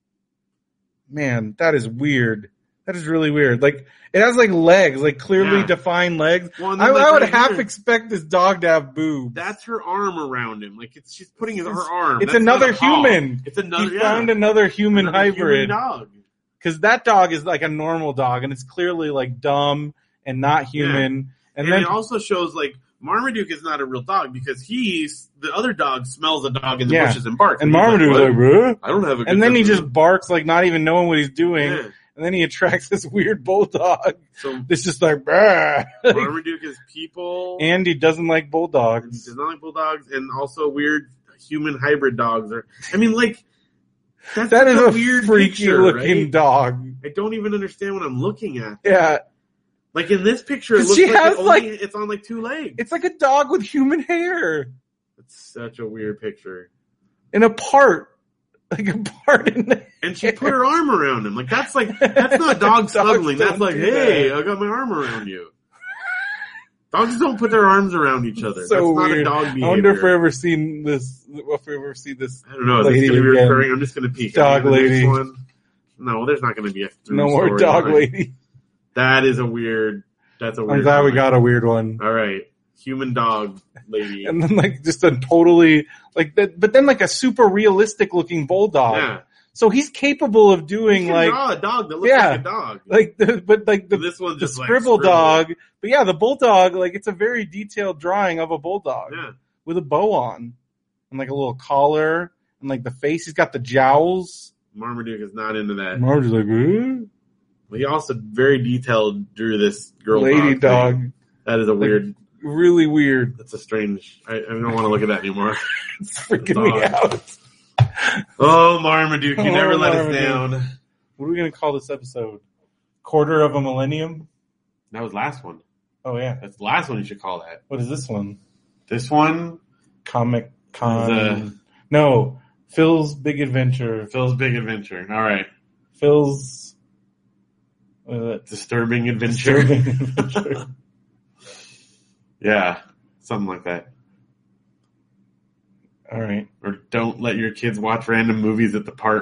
Man, that is weird. That is really weird. Like it has like legs, like clearly Yeah. defined legs. Well, and I, then, like, I would right half here, expect this dog to have boobs. That's her arm around him. Like it's she's putting her It's- arm. it's That's not another a paw. human. It's another. he yeah. found another human Another hybrid. human dog. Because that dog is like a normal dog, and it's clearly like dumb and not human. And, And then it also shows like Marmaduke is not a real dog because he's the other dog smells a dog in the Yeah. bushes and barks. and he's Marmaduke's "What? like, bruh. I don't have a. Good And then he sense just of barks like not even knowing what he's doing. humor." And then he attracts this weird bulldog. Yeah. So It's just like, bruh. Marmaduke is people. Andy doesn't like And he bulldogs. does not like bulldogs, and also weird human hybrid dogs. Are I mean, like that's That such is a weird freaky picture, looking right? dog. I don't even understand what I'm looking at. Yeah. Like in this picture, it 'Cause looks she like, has, it only, like- it's on like two legs. It's like a dog with human hair. It's such a weird picture. In a part. Like a part in the And she put her arm around him. Like, that's like, that's not dog snuggling. don't That's like, do hey, that. I got my arm around you. Dogs don't put their arms around each other. So that's not weird. a dog behavior. I wonder if we ever seen this. If we ever see this. I don't know. Is this lady going to be again. recurring? I'm just going to peek. Dog I mean, the next lady. One, no, there's not going to be a through No more story dog line. lady. That is a weird. That's a weird. I'm glad we line. got a weird one. All right, human dog lady. And then like just a totally like that, but then like a super realistic looking bulldog. Yeah. So he's capable of doing You can like draw a dog that looks Yeah. like a dog. like the but like the this one's the just scribble like dog. But yeah, the bulldog, like it's a very detailed drawing of a bulldog Yeah. with a bow on and like a little collar and like the face. He's got the jowls. Marmaduke is not into that. Marge's like, eh? He also very detailed drew this girl Lady dog. dog. thing. That is a weird. Really weird. That's a strange. I, I don't want to look at that anymore. It's freaking me Dog. out. Oh, Marmaduke, you Oh, never let Marmaduke. us down. What are we gonna call this episode? Quarter of a millennium? That was last one. Oh yeah. That's the last one you should call that. What is this one? This one, Comic Con. The- No. Phil's Big Adventure. Phil's Big Adventure. All right. Phil's what is it? Disturbing Adventure. Disturbing Adventure. Yeah, something like that. All right. Or don't let your kids watch random movies at the park.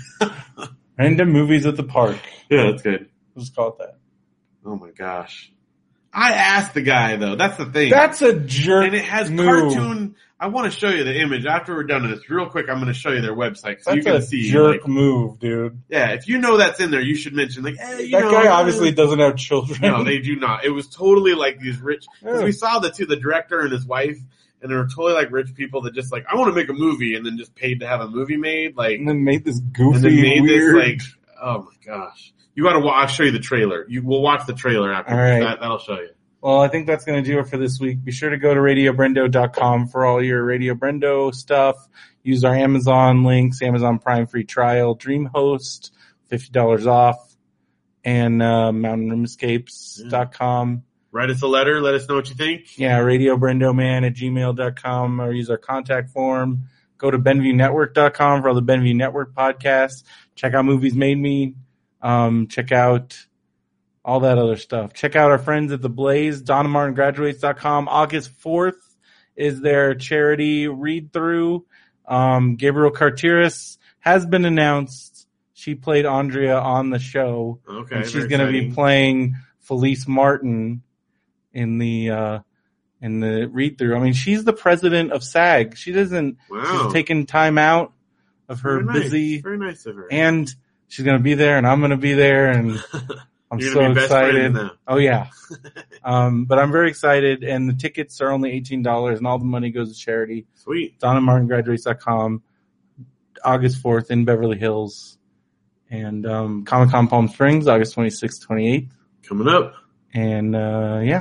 Random movies at the park. Yeah, that's good. We'll just call it that. Oh my gosh. I asked the guy though. That's the thing. That's a jerk. and it has move. cartoon. I want to show you the image after we're done with this. Real quick, I'm going to show you their website so That's you can a see. jerk Like, move, dude. yeah, if you know that's in there, you should mention like, hey, you That know, guy uh, obviously doesn't have children. No, they do not. It was totally like these rich. Because Yeah. we saw the two, the director and his wife, and they were totally like rich people that just like, I want to make a movie, and then just paid to have a movie made. Like, and then made this and goofy, then made weird. this like, oh my gosh. You got to. Wa- I'll show you the trailer. You we'll watch the trailer after. All right. That, that'll show you. Well, I think that's going to do it for this week. Be sure to go to radio brendo dot com for all your Radio Brendo stuff. Use our Amazon links, Amazon Prime free trial, DreamHost, fifty dollars off, and uh, mountain room escapes dot com. Write us a letter. Let us know what you think. Yeah, radio brendo man at gmail dot com, or use our contact form. Go to benview network dot com for all the Benview Network podcasts. Check out Movies Made Me. Um, check out all that other stuff. Check out our friends at The Blaze, donna martin graduates dot com. August fourth is their charity read-through. Um, Gabriel Cartiris has been announced. She played Andrea on the show. Okay. And she's very going to be exciting. playing Felice Martin in the uh, in the read-through. I mean, she's the president of SAG. She doesn't. Wow. She's taking time out of her Very nice. busy, Very nice of her. and she's going to be there, and I'm going to be there, and I'm You're so gonna be best friends excited. now. Oh yeah. um, but I'm very excited, and the tickets are only eighteen dollars, and all the money goes to charity. Sweet. donna martin graduates dot com, August fourth in Beverly Hills, and um, Comic-Con Palm Springs, August twenty-sixth, twenty-eighth. Coming up. And, uh, yeah.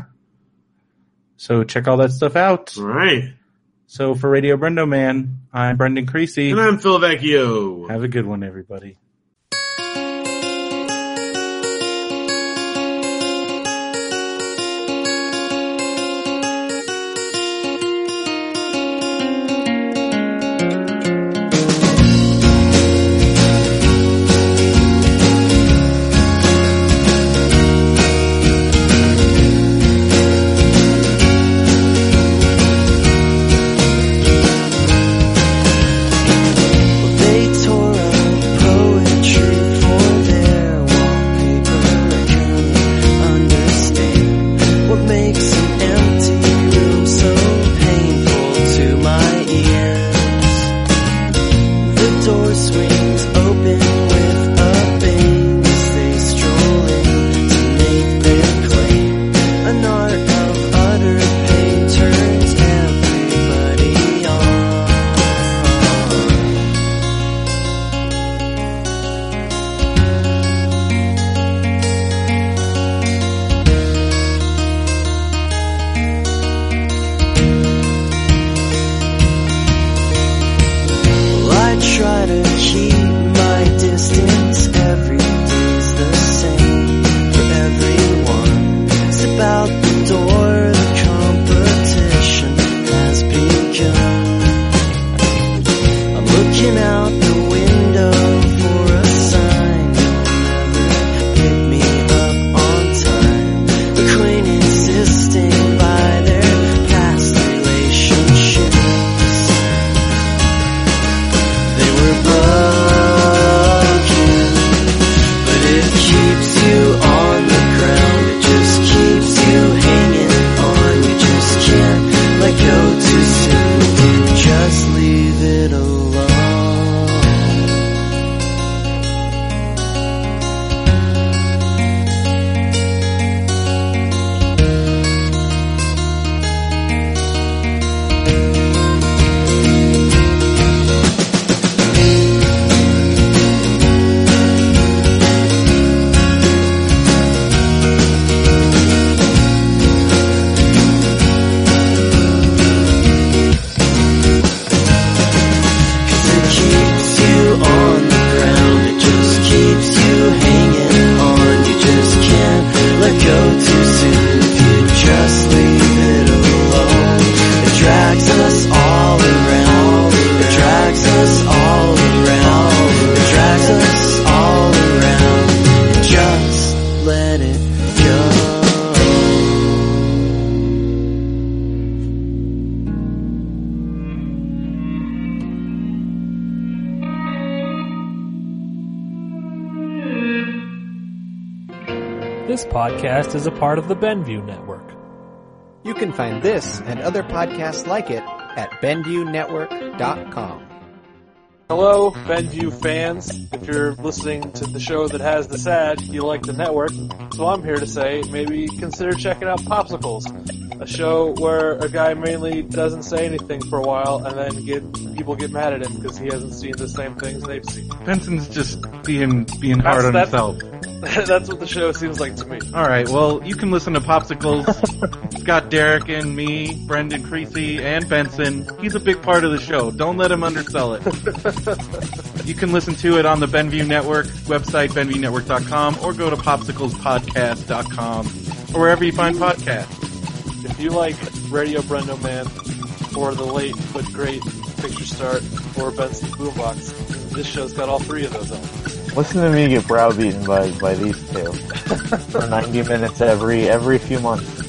So check all that stuff out. All right. So for Radio Brendo Man, I'm Brendan Creasy. And I'm Phil Vecchio. Have a good one, everybody. They tore up poetry. This podcast is a part of the Benview Network. You can find this and other podcasts like it at benview network dot com. Hello, Benview fans. If you're listening to the show that has this ad, you like the network. So I'm here to say maybe consider checking out Popsicles, a show where a guy mainly doesn't say anything for a while and then get people get mad at him because he hasn't seen the same things they've seen. Benson's just being being hard on That's- himself. That's what the show seems like to me. All right, well, you can listen to Popsicles. It's got Derek and me, Brendan Creasy, and Benson. He's a big part of the show. Don't let him undersell it. You can listen to it on the Benview Network website, benview network dot com, or go to popsicles podcast dot com, or wherever you find podcasts. If you like Radio Brendo Man, or the late but great Picture Start, or Benson's Boombox, this show's got all three of those on. Listen to me get browbeaten by by these two for ninety minutes every every few months.